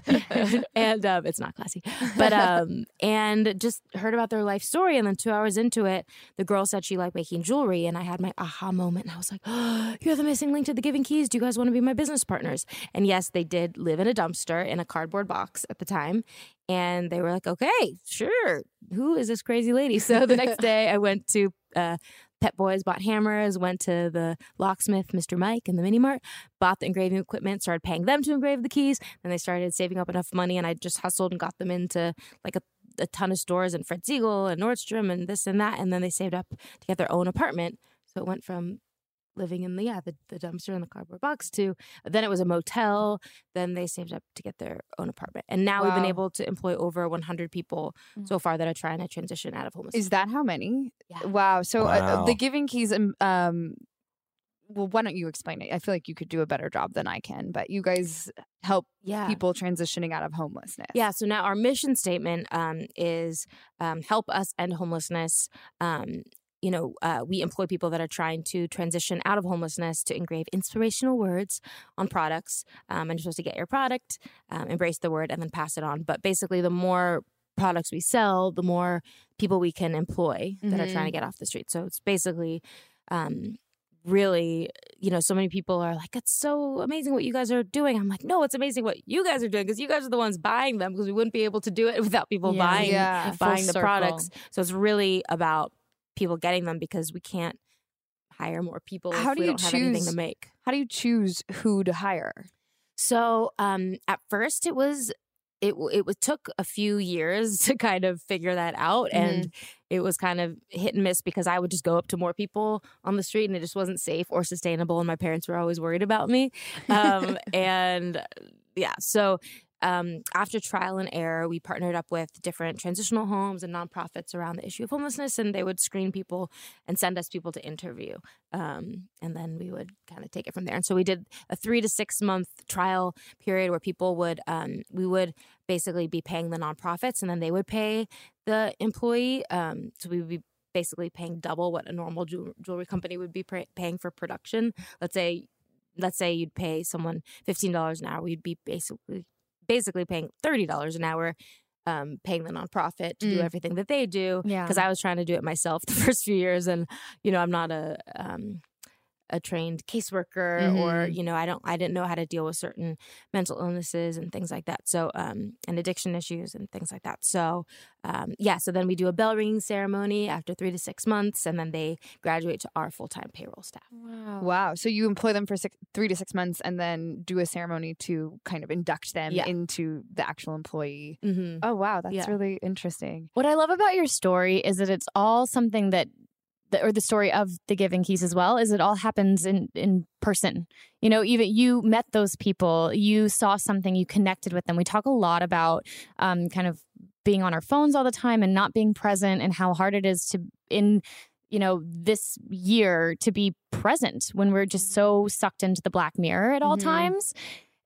and um, it's not classy. But, um, and just heard about their life story. And then two hours into it, the girl said she liked making jewelry. And I had my aha moment. And I was like, oh, you're the missing link to the Giving Keys. Do you guys want to be my business partners? And yes, they did live in a dumpster in a cardboard box at the time. And they were like, okay, sure. Who is this crazy lady? So the next day I went to uh, Pet Boys, bought hammers, went to the locksmith, Mister Mike, in the mini mart, bought the engraving equipment, started paying them to engrave the keys. And they started saving up enough money. And I just hustled and got them into like a, a ton of stores and Fred Siegel and Nordstrom and this and that. And then they saved up to get their own apartment. So it went from living in the, yeah, the, the dumpster and the cardboard box to, then it was a motel. Then they saved up to get their own apartment. And now wow. we've been able to employ over one hundred people mm-hmm. so far that are trying to transition out of homelessness. Is that how many? Yeah. Wow. So wow. Uh, the Giving Keys, um, well, why don't you explain it? I feel like you could do a better job than I can, but you guys help yeah. people transitioning out of homelessness. Yeah. So now our mission statement um, is um, help us end homelessness. Um, You know, uh, we employ people that are trying to transition out of homelessness to engrave inspirational words on products. Um, and you're supposed to get your product, um, embrace the word, and then pass it on. But basically, the more products we sell, the more people we can employ that mm-hmm. are trying to get off the street. So it's basically um, really, you know, so many people are like, it's so amazing what you guys are doing. I'm like, no, it's amazing what you guys are doing because you guys are the ones buying them because we wouldn't be able to do it without people yeah. buying, yeah. buying the circle. products. So it's really about people getting them because we can't hire more people how if do we you don't choose, have anything to make. How do you choose who to hire? So um, at first it was, it it was, took a few years to kind of figure that out. Mm-hmm. And it was kind of hit and miss because I would just go up to more people on the street and it just wasn't safe or sustainable. And my parents were always worried about me. Um, and yeah, so Um, after trial and error, we partnered up with different transitional homes and nonprofits around the issue of homelessness, and they would screen people and send us people to interview. Um, and then we would kind of take it from there. And so we did a three to six month trial period where people would, um, we would basically be paying the nonprofits and then they would pay the employee. Um, so we would be basically paying double what a normal jewelry company would be pay- paying for production. Let's say, let's say you'd pay someone fifteen dollars an hour. We'd be basically basically paying thirty dollars an hour, um, paying the nonprofit to mm. do everything that they do. Yeah. Because I was trying to do it myself the first few years. And, you know, I'm not a um, a trained caseworker mm-hmm. or, you know, I don't, I didn't know how to deal with certain mental illnesses and things like that. So, um, and addiction issues and things like that. So, um, yeah. So then we do a bell ringing ceremony after three to six months and then they graduate to our full-time payroll staff. Wow. Wow. So you employ them for six, three to six months and then do a ceremony to kind of induct them yeah. into the actual employee. Mm-hmm. Oh, wow. That's yeah. really interesting. What I love about your story is that it's all something that or the story of the Giving Keys as well, is it all happens in, in person. You know, even you met those people, you saw something, you connected with them. We talk a lot about um, kind of being on our phones all the time and not being present and how hard it is to, in, you know, this year to be present when we're just so sucked into the Black Mirror at all mm-hmm. times.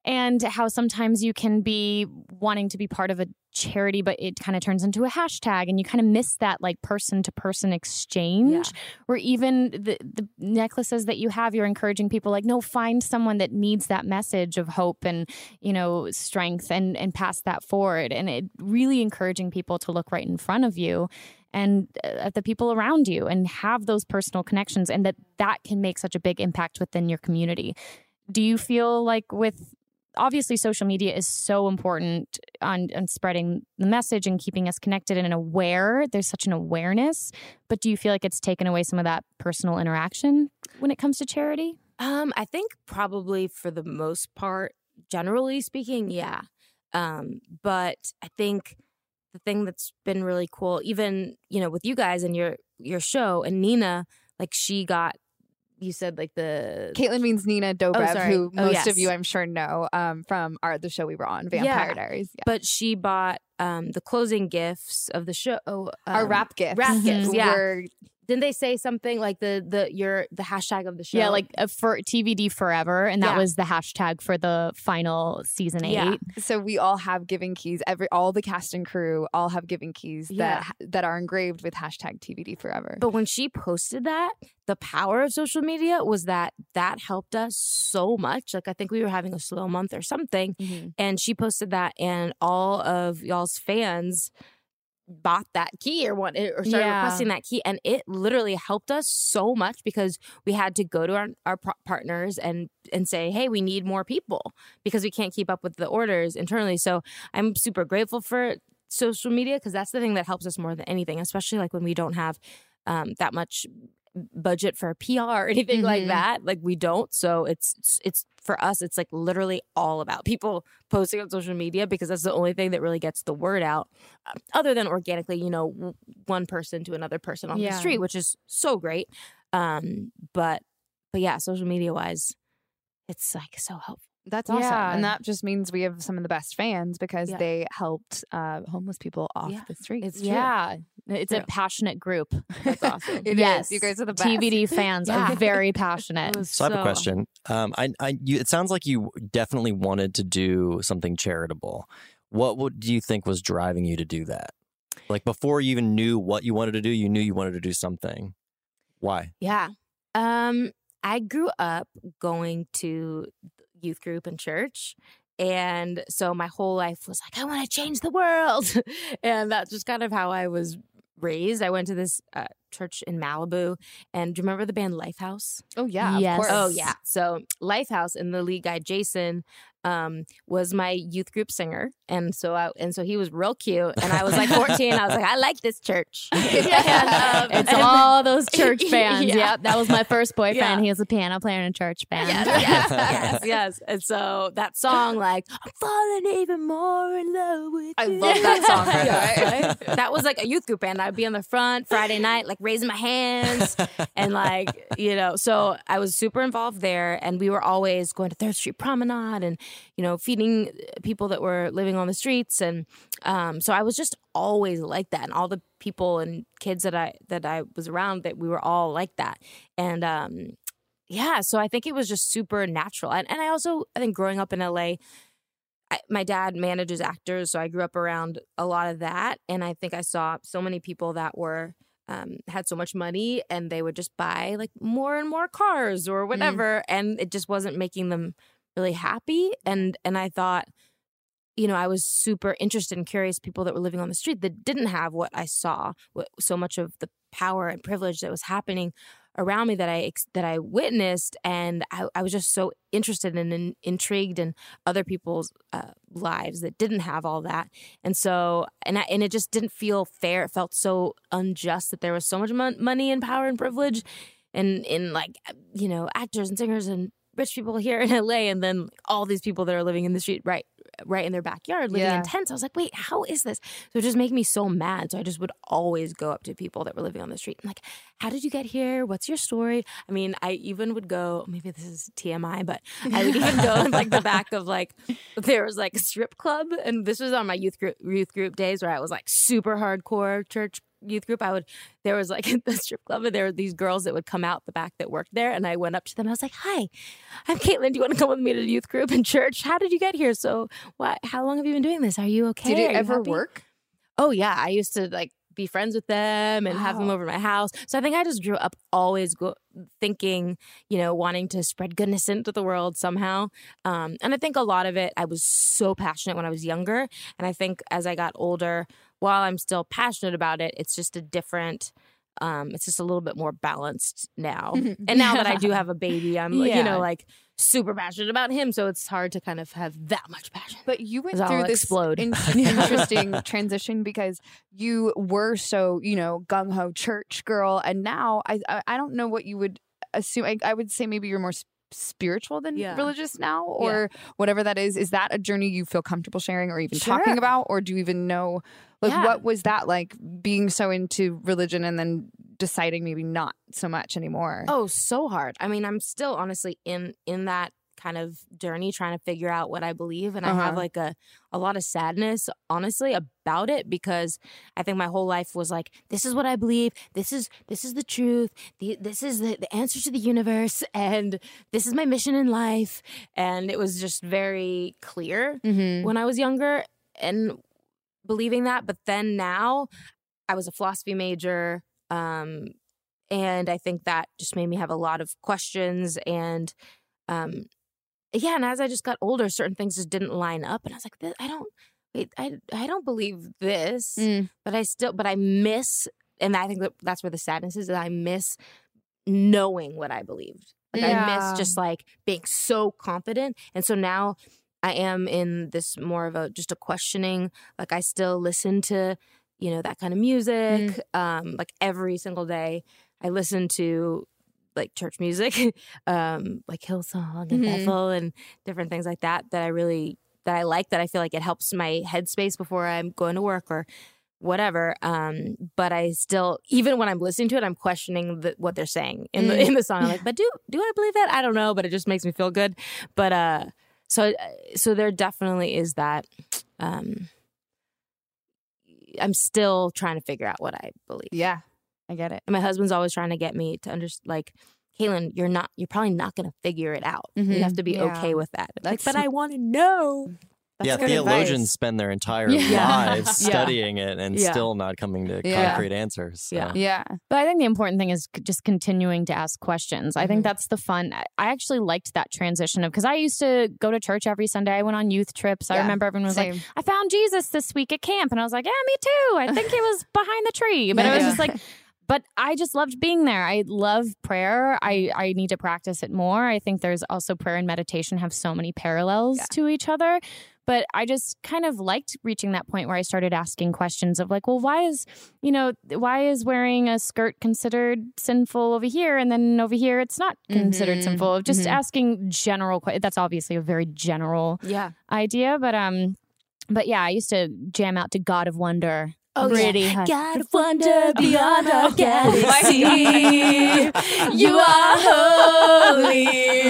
and how sometimes you can be wanting to be part of a charity, but it kind of turns into a hashtag and you kind of miss that like person to person exchange yeah. where even the, the necklaces that you have, you're encouraging people like, no, find someone that needs that message of hope and, you know, strength and, and pass that forward. And it really encouraging people to look right in front of you and at the people around you and have those personal connections, and that that can make such a big impact within your community. Do you feel like with obviously social media is so important on, on spreading the message and keeping us connected and aware, there's such an awareness, but do you feel like it's taken away some of that personal interaction when it comes to charity? Um, I think probably for the most part, generally speaking, yeah. Um, but I think the thing that's been really cool, even, you know, with you guys and your, your show and Nina, like she got, you said like the... Caitlin means Nina Dobrev, oh, who oh, most yes. of you I'm sure know um, from our the show we were on, Vampire yeah. Diaries. Yeah. But she bought um, the closing gifts of the show. Um, our wrap gifts. Wrap gifts, yeah. Were, Didn't they say something like the the your the hashtag of the show? Yeah, like uh, for T V D Forever, and that yeah. was the hashtag for the final season eight. Yeah. So we all have giving keys. Every all the cast and crew all have giving keys yeah. that that are engraved with hashtag T V D Forever. But when she posted that, the power of social media was that that helped us so much. Like I think we were having a slow month or something, mm-hmm. and she posted that, and all of y'all's fans bought that key or what or started yeah. requesting that key, and it literally helped us so much because we had to go to our, our pro- partners and and say, hey, we need more people because we can't keep up with the orders internally. So I'm super grateful for social media because that's the thing that helps us more than anything, especially like when we don't have um, that much budget for P R or anything mm-hmm. like that. Like we don't. So it's, it's it's for us, it's like literally all about people posting on social media because that's the only thing that really gets the word out um, other than organically, you know, w- one person to another person on yeah. the street, which is so great. Um, but but yeah, social media wise, it's like so helpful. That's awesome. Yeah. And that just means we have some of the best fans because yeah. they helped uh, homeless people off yeah. the street. It's yeah. It's true. A passionate group. That's awesome. It yes. is. You guys are the best. T V D fans yeah. are very passionate. So, so I have a question. Um, I, I, you, it sounds like you definitely wanted to do something charitable. What would, do you think was driving you to do that? Like before you even knew what you wanted to do, you knew you wanted to do something. Why? Yeah. Um, I grew up going to youth group in church. And so my whole life was like, I want to change the world. And that's just kind of how I was raised. I went to this uh, church in Malibu. And do you remember the band Lifehouse? Oh, yeah. Yes. Of course. Oh, yeah. So Lifehouse and the lead guy, Jason, um, was my youth group singer. And so I, and so he was real cute. And I was like fourteen. I was like, I like this church. and, um, it's and, all those church bands. Yeah. Yep. That was my first boyfriend. Yeah. He was a piano player in a church band. Yes, yes, yes, yes. And so that song, like, I'm falling even more in love with you. I love that song. Yeah, right? That was like a youth group band. I'd be on the front Friday night, like raising my hands. And like, you know, so I was super involved there. And we were always going to Third Street Promenade and, you know, feeding people that were living on the streets. And um, so I was just always like that. And all the people and kids that I that I was around, that we were all like that. And um, yeah, so I think it was just super natural. And, and I also, I think growing up in L A, I, my dad manages actors, so I grew up around a lot of that. And I think I saw so many people that were um, had so much money and they would just buy like more and more cars or whatever. Mm. And it just wasn't making them really happy. And and I thought, you know, I was super interested and curious people that were living on the street that didn't have what I saw, what, so much of the power and privilege that was happening around me that I that I witnessed. And I, I was just so interested and in, intrigued in other people's uh, lives that didn't have all that. And so, and I, and it just didn't feel fair. It felt so unjust that there was so much mon- money and power and privilege and in like, you know, actors and singers and rich people here in L A, and then all these people that are living in the street right right in their backyard living yeah. in tents. I was like, wait, how is this? So it just made me so mad. So I just would always go up to people that were living on the street. I'm like, how did you get here? What's your story? I mean, I even would go, maybe this is T M I, but I would even go in like the back of like, there was like a strip club. And this was on my youth group, youth group days where I was like super hardcore church youth group, I would, there was like at the strip club and there were these girls that would come out the back that worked there. And I went up to them. I was like, hi, I'm Caitlin. Do you want to come with me to the youth group in church? How did you get here? So what, how long have you been doing this? Are you okay? Did it Are you ever happy? work? Oh yeah. I used to like be friends with them and wow. have them over to my house. So I think I just grew up always go- thinking, you know, wanting to spread goodness into the world somehow. Um, and I think a lot of it, I was so passionate when I was younger. And I think as I got older, while I'm still passionate about it, it's just a different, um, it's just a little bit more balanced now. And now that I do have a baby, I'm, yeah. you know, like super passionate about him. So it's hard to kind of have that much passion. But you went I'll through this explode. in- interesting transition because you were so, you know, gung-ho church girl. And now I I, I don't know what you would assume. I, I would say maybe you're more sp- spiritual than Yeah. religious now or Yeah. whatever that is. Is that a journey you feel comfortable sharing or even Sure. talking about? Or do you even know, like, Yeah. what was that like being so into religion and then deciding maybe not so much anymore? Oh, so hard. I mean, I'm still honestly in in that kind of journey trying to figure out what I believe. And Uh-huh. I have like a, a lot of sadness, honestly, about it because I think my whole life was like, this is what I believe. This is this is the truth. The, this is the, the answer to the universe. And this is my mission in life. And it was just very clear Mhm. when I was younger and believing that. But then now I was a philosophy major. Um, and I think that just made me have a lot of questions and, um, yeah. And as I just got older, certain things just didn't line up. And I was like, "This- I don't, wait, I, I don't believe this, Mm. but I still, but I miss, and I think that that's where the sadness is, that I miss knowing what I believed. Like I Yeah. miss just like being so confident. And so now I am in this more of a, just a questioning, like I still listen to, you know, that kind of music. Um, like every single day I listen to like church music, um, like Hillsong and Mhm. Bethel and different things like that, that I really, that I like, that I feel like it helps my headspace before I'm going to work or whatever. Um, but I still, even when I'm listening to it, I'm questioning the, what they're saying in the, Mm. in the song. I'm like, but do, do I believe that? I don't know, but it just makes me feel good. But, uh, so, so there definitely is that, um, I'm still trying to figure out what I believe. Yeah, I get it. And my husband's always trying to get me to understand, like, Caitlin, you're not, you're probably not going to figure it out. Mhm. You have to be Yeah. okay with that. Like, That's but I want to know. That's yeah, good theologians advice. spend their entire Yeah. lives Yeah. studying it and Yeah. still not coming to Yeah. concrete answers. So. Yeah. Yeah. But I think the important thing is c- just continuing to ask questions. I think that's the fun. I I actually liked that transition of, because I used to go to church every Sunday. I went on youth trips. I Yeah, remember everyone was like, same. I found Jesus this week at camp. And I was like, yeah, me too. I think he was behind the tree. But it was Yeah. just like, but I just loved being there. I love prayer. I, I need to practice it more. I think there's also prayer and meditation have so many parallels Yeah. to each other. But I just kind of liked reaching that point where I started asking questions of like, well, why is, you know, why is wearing a skirt considered sinful over here? And then over here, it's not considered Mhm. sinful. Of just Mhm. asking general questions. That's obviously a very general Yeah. idea. But, um, but yeah, I used to jam out to God of Wonder. Oh, pretty yeah. hard. God of wonder beyond our galaxy. You are holy.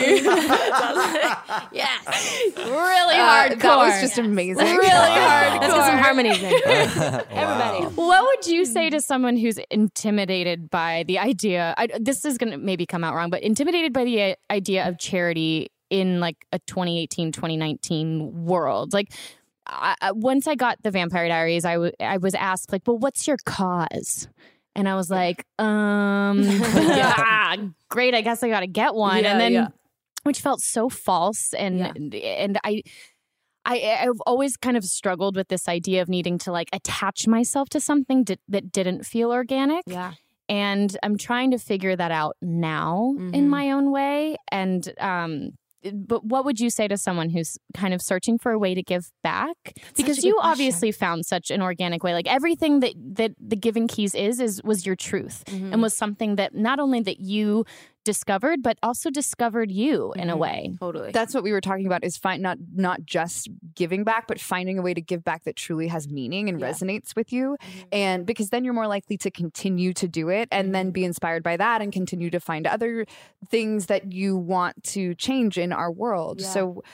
Yes. Really Uh, hardcore. that was just amazing. Really Wow. hardcore. Let's get some harmonies in. Everybody. What would you say to someone who's intimidated by the idea? I, this is going to maybe come out wrong, but intimidated by the idea of charity in like a twenty eighteen, twenty nineteen world? Like, I, I- once I got the Vampire Diaries, I, w- I was asked, like, well, what's your cause? And I was like, um, ah, great. I guess I got to get one. Yeah, and then, yeah. which felt so false. And, and I, I, I've always kind of struggled with this idea of needing to like attach myself to something di- that didn't feel organic. Yeah. And I'm trying to figure that out now in Mhm. my own way. And, um, but what would you say to someone who's kind of searching for a way to give back? Because a good you question. obviously found such an organic way. Like everything that, that the Giving Keys is, is was your truth Mhm. and was something that not only that you discovered, but also discovered you in a Mhm. way. Totally. That's what we were talking about, is find not not just giving back, but finding a way to give back that truly has meaning and Yeah. resonates with you. And because then you're more likely to continue to do it and then be inspired by that and continue to find other things that you want to change in our world. Yeah. So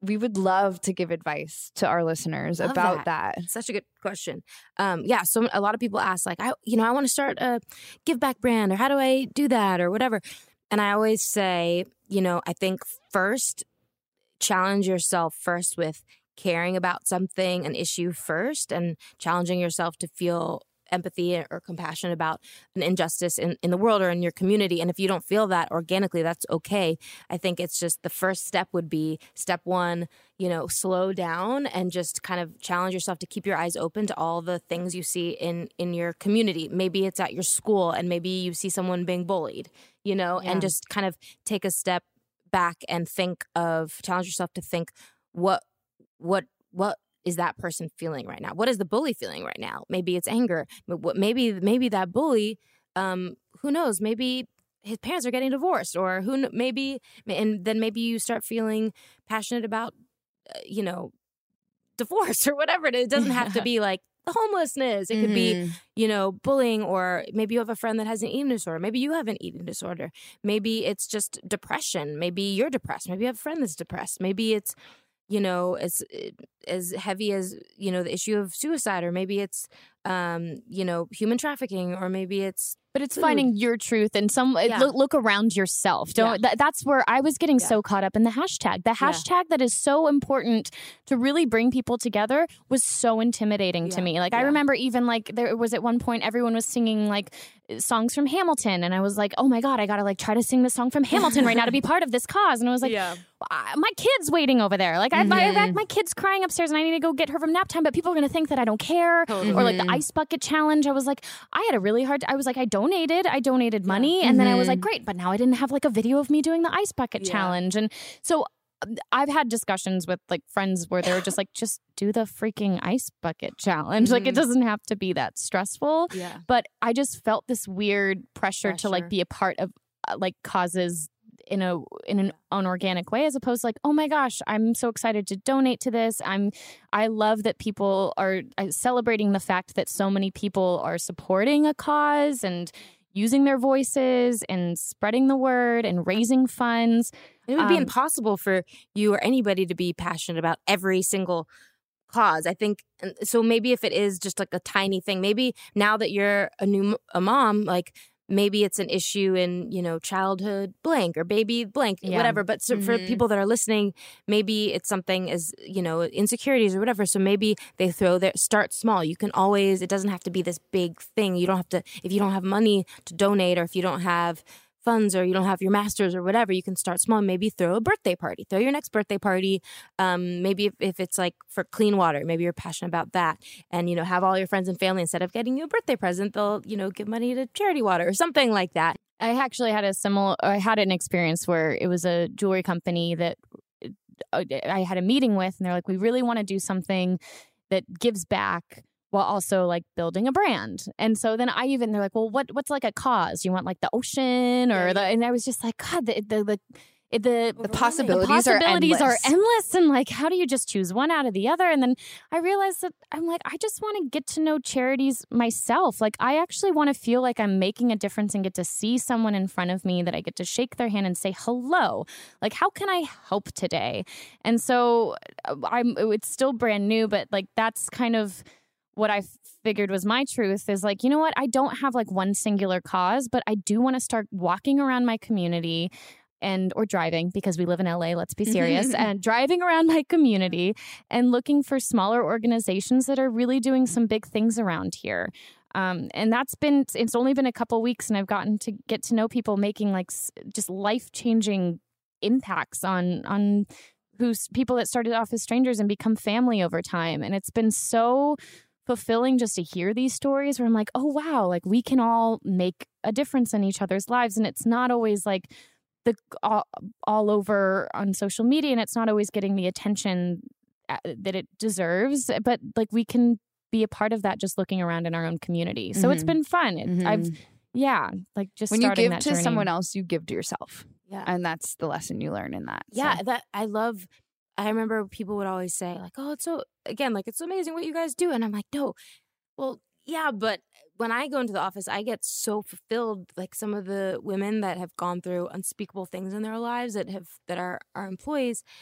we would love to give advice to our listeners Love about that. that. Such a good question. Um, yeah, so a lot of people ask, like, I, you know, I want to start a give back brand, or how do I do that, or whatever. And I always say, you know, I think first, challenge yourself first with caring about something, an issue first, and challenging yourself to feel empathy or compassion about an injustice in, in the world or in your community. And if you don't feel that organically, that's okay. I think it's just the first step would be step one, you know, slow down and just kind of challenge yourself to keep your eyes open to all the things you see in, in your community. Maybe it's at your school and maybe you see someone being bullied, you know, Yeah. and just kind of take a step back and think of, challenge yourself to think what, what, what, is that person feeling right now? What is the bully feeling right now? Maybe it's anger. Maybe maybe that bully, um, who knows? Maybe his parents are getting divorced, or who kn- maybe, and then maybe you start feeling passionate about, uh, you know, divorce or whatever. It doesn't have to be like homelessness. It could be, Mhm. you know, bullying, or maybe you have a friend that has an eating disorder. Maybe you have an eating disorder. Maybe it's just depression. Maybe you're depressed. Maybe you have a friend that's depressed. Maybe it's, you know, as as heavy as, you know, the issue of suicide, or maybe it's, um, you know, human trafficking, or maybe it's. But it's food. finding your truth and some Yeah. look, look around yourself. Don't. Yeah. Th- that's where I was getting Yeah. so caught up in the hashtag. The Yeah. hashtag that is so important to really bring people together was so intimidating to Yeah. me. Like I Yeah. remember even like there was at one point everyone was singing like songs from Hamilton, and I was like, oh my god, I gotta like try to sing the song from Hamilton right now to be part of this cause. And I was like, Yeah. I- my kid's waiting over there. Like I've, I've had my kid's crying upstairs, and I need to go get her from nap time. But people are gonna think that I don't care. Totally. Or like the ice bucket challenge. I was like, I had a really hard. I was like, I donated. I donated money, and then I was like, great, but now I didn't have like a video of me doing the ice bucket Yeah. challenge. And so um, I've had discussions with like friends where they were just like, just do the freaking ice bucket challenge. Like it doesn't have to be that stressful. Yeah. But I just felt this weird pressure, to like Pressure. be a part of uh, like causes in a in an unorganic way, as opposed to like, oh my gosh, I'm so excited to donate to this. I'm I love that people are uh, celebrating the fact that so many people are supporting a cause and using their voices and spreading the word and raising funds. It would be Um, impossible for you or anybody to be passionate about every single cause. I think, and so maybe if it is just like a tiny thing, maybe now that you're a new a mom, like maybe it's an issue in, you know, childhood blank or baby blank, Yeah. whatever. But so for Mhm. people that are listening, maybe it's something as, you know, insecurities or whatever. So maybe they throw their, start small. You can always, it doesn't have to be this big thing. You don't have to, if you don't have money to donate, or if you don't have funds, or you don't have your master's or whatever, you can start small. Maybe throw a birthday party, throw your next birthday party. Um, maybe if, if it's like for clean water, maybe you're passionate about that, and, you know, have all your friends and family, instead of getting you a birthday present, they'll, you know, give money to charity water or something like that. I actually had a similar, I had an experience where it was a jewelry company that uh, I had a meeting with, and they're like, we really want to do something that gives back while also like building a brand. And so then I even, they're like, well, what what's like a cause? You want like the ocean or Yeah, the, and I was just like, God, the, the, the, the, the The possibilities, possibilities are are endless. endless. And like, how do you just choose one out of the other? And then I realized that I'm like, I just want to get to know charities myself. Like, I actually want to feel like I'm making a difference and get to see someone in front of me that I get to shake their hand and say hello. Like, how can I help today? And so uh, I'm, it's still brand new, but like, that's kind of what I figured was my truth, is like, you know what? I don't have like one singular cause, but I do want to start walking around my community and or driving, because we live in L A, let's be serious, and driving around my community and looking for smaller organizations that are really doing some big things around here. Um, and that's been, it's only been a couple weeks, and I've gotten to get to know people making like s- just life-changing impacts on, on who's people that started off as strangers and become family over time. And it's been so fulfilling just to hear these stories where I'm like, oh, wow, like we can all make a difference in each other's lives. And it's not always like the all, all over on social media, and it's not always getting the attention uh, that it deserves, but like we can be a part of that just looking around in our own community. So it's Mhm. been fun. It, Mhm. I've, yeah, like just When you starting give that to journey. someone else, you give to yourself. Yeah. And that's the lesson you learn in that. Yeah, So. that I love. I remember people would always say like, "Oh, it's so again, like it's amazing what you guys do," and I'm like, "No, well, yeah, but when I go into the office, I get so fulfilled. Like some of the women that have gone through unspeakable things in their lives that have that are our employees,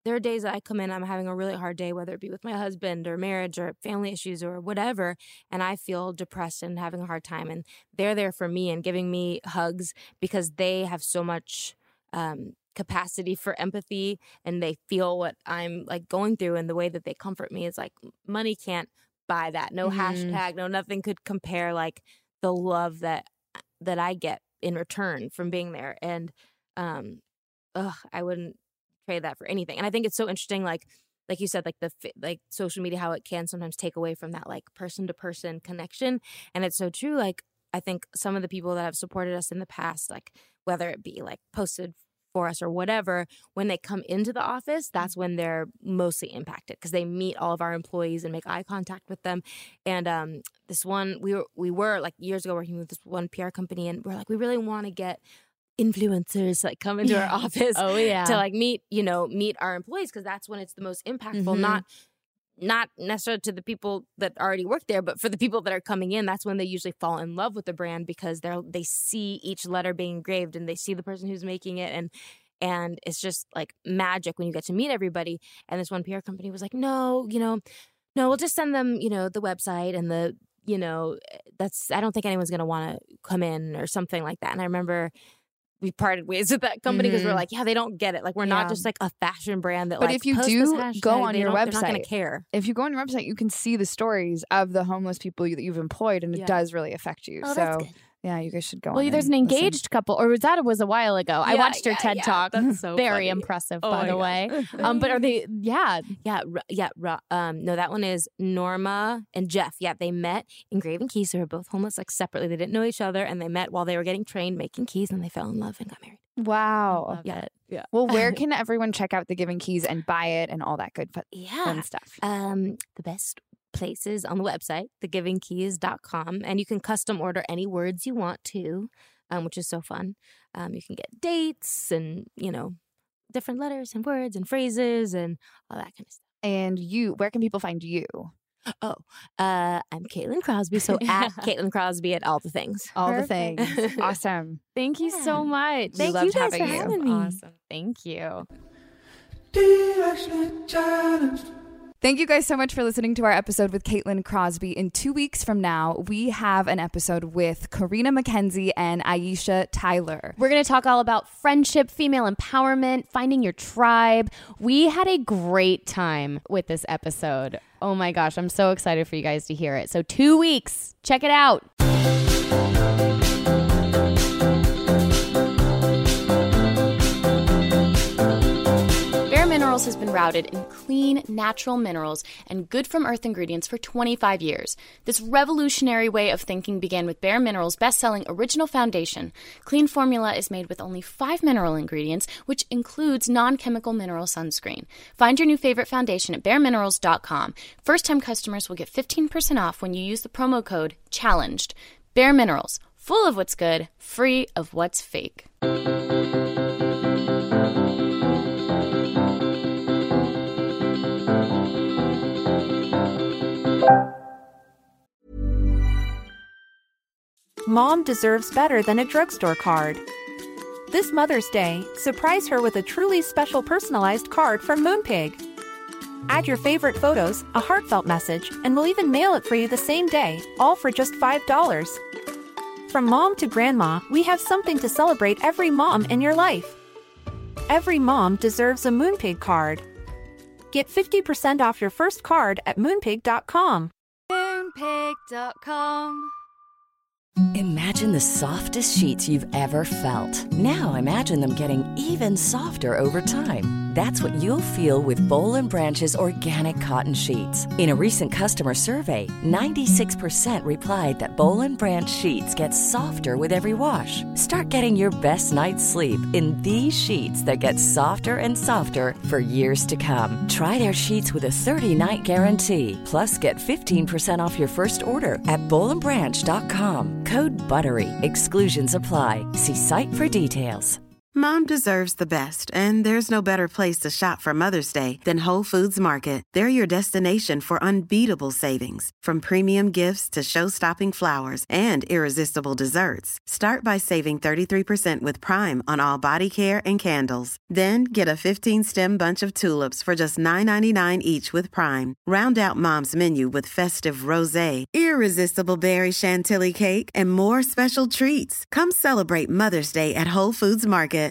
there are days that I come in, I'm having a really hard day, whether it be with my husband or marriage or family issues or whatever, and I feel depressed and having a hard time. And they're there for me and giving me hugs because they have so much um, capacity for empathy, and they feel what I'm like going through, and the way that they comfort me is like money can't buy that. No mm-hmm. hashtag, no nothing could compare like the love that that I get in return from being there. And um, ugh, I wouldn't trade that for anything. And I think it's so interesting, like like you said, like the like social media, how it can sometimes take away from that like person to person connection. And it's so true. Like I think some of the people that have supported us in the past, like whether it be like posted for us or whatever, when they come into the office, that's when they're mostly impacted because they meet all of our employees and make eye contact with them. And um, this one, we were, we were like years ago working with this one P R company, and we're like, we really want to get influencers like come into Yeah. our office Oh, yeah. to like meet, you know, meet our employees, because that's when it's the most impactful, Mhm. not not necessarily to the people that already work there, but for the people that are coming in, that's when they usually fall in love with the brand because they're they see each letter being engraved and they see the person who's making it, and and it's just like magic when you get to meet everybody. And this one P R company was like, no, you know, no, we'll just send them, you know, the website and the, you know, that's, I don't think anyone's going to want to come in or something like that. And I remember we parted ways with that company because Mhm. we're like, yeah, they don't get it. Like, we're not Yeah. just like a fashion brand that But like, if you post do this hashtag, go on they your don't- website, they're not going to care. If you go on your website, you can see the stories of the homeless people you, that you've employed, and it Yeah. does really affect you. Oh, so, that's good. yeah, you guys should go. Well, on there's an and listen. engaged couple, or was that was a while ago? I Yeah, watched your yeah, TED yeah. Talk. That's so Very funny. impressive, Oh by my the gosh. way. Um, but are they? Yeah, Yeah, r- yeah, r- um, no, that one is Norma and Jeff. Yeah, they met in Graven Keys. They were both homeless, like separately. They didn't know each other, and they met while they were getting trained making keys, and they fell in love and got married. Wow. Yeah, yeah. Well, where can everyone check out the Giving Keys and buy it and all that good fun, Yeah. fun stuff? Um, the best places on the website, the giving keys dot com, and you can custom order any words you want to, um, which is so fun. Um, you can get dates and, you know, different letters and words and phrases and all that kind of stuff. And you, where can people find you? Oh, uh, I'm Caitlin Crosby, so at Caitlin Crosby at all the things. All Perfect. the things. Awesome. Thank you so much. We Thank loved you guys having for you. having me. Awesome. Thank you. Thank you guys so much for listening to our episode with Caitlin Crosby. In two weeks from now, we have an episode with Karina McKenzie and Aisha Tyler. We're going to talk all about friendship, female empowerment, finding your tribe. We had a great time with this episode. Oh my gosh, I'm so excited for you guys to hear it. So two weeks, check it out. Bare Minerals has been routed in clean, natural minerals and good from earth ingredients for twenty-five years. This revolutionary way of thinking began with Bare Minerals' best-selling Original Foundation. Clean formula is made with only five mineral ingredients, which includes non-chemical mineral sunscreen. Find your new favorite foundation at bare minerals dot com. First-time customers will get fifteen percent off when you use the promo code CHALLENGED. Bare Minerals, full of what's good, free of what's fake. Mom deserves better than a drugstore card. This Mother's Day, surprise her with a truly special personalized card from Moonpig. Add your favorite photos, a heartfelt message, and we'll even mail it for you the same day, all for just five dollars. From mom to grandma, we have something to celebrate every mom in your life. Every mom deserves a Moonpig card. Get fifty percent off your first card at moonpig dot com. Moonpig dot com. Imagine the softest sheets you've ever felt. Now imagine them getting even softer over time. That's what you'll feel with Boll and Branch's organic cotton sheets. In a recent customer survey, ninety-six percent replied that Boll and Branch sheets get softer with every wash. Start getting your best night's sleep in these sheets that get softer and softer for years to come. Try their sheets with a thirty-night guarantee. Plus, get fifteen percent off your first order at boll and branch dot com. Code BUTTERY. Exclusions apply. See site for details. Mom deserves the best, and there's no better place to shop for Mother's Day than Whole Foods Market. They're your destination for unbeatable savings, from premium gifts to show-stopping flowers and irresistible desserts. Start by saving thirty-three percent with Prime on all body care and candles. Then get a fifteen-stem bunch of tulips for just nine ninety-nine each with Prime. Round out Mom's menu with festive rosé, irresistible berry chantilly cake, and more special treats. Come celebrate Mother's Day at Whole Foods Market.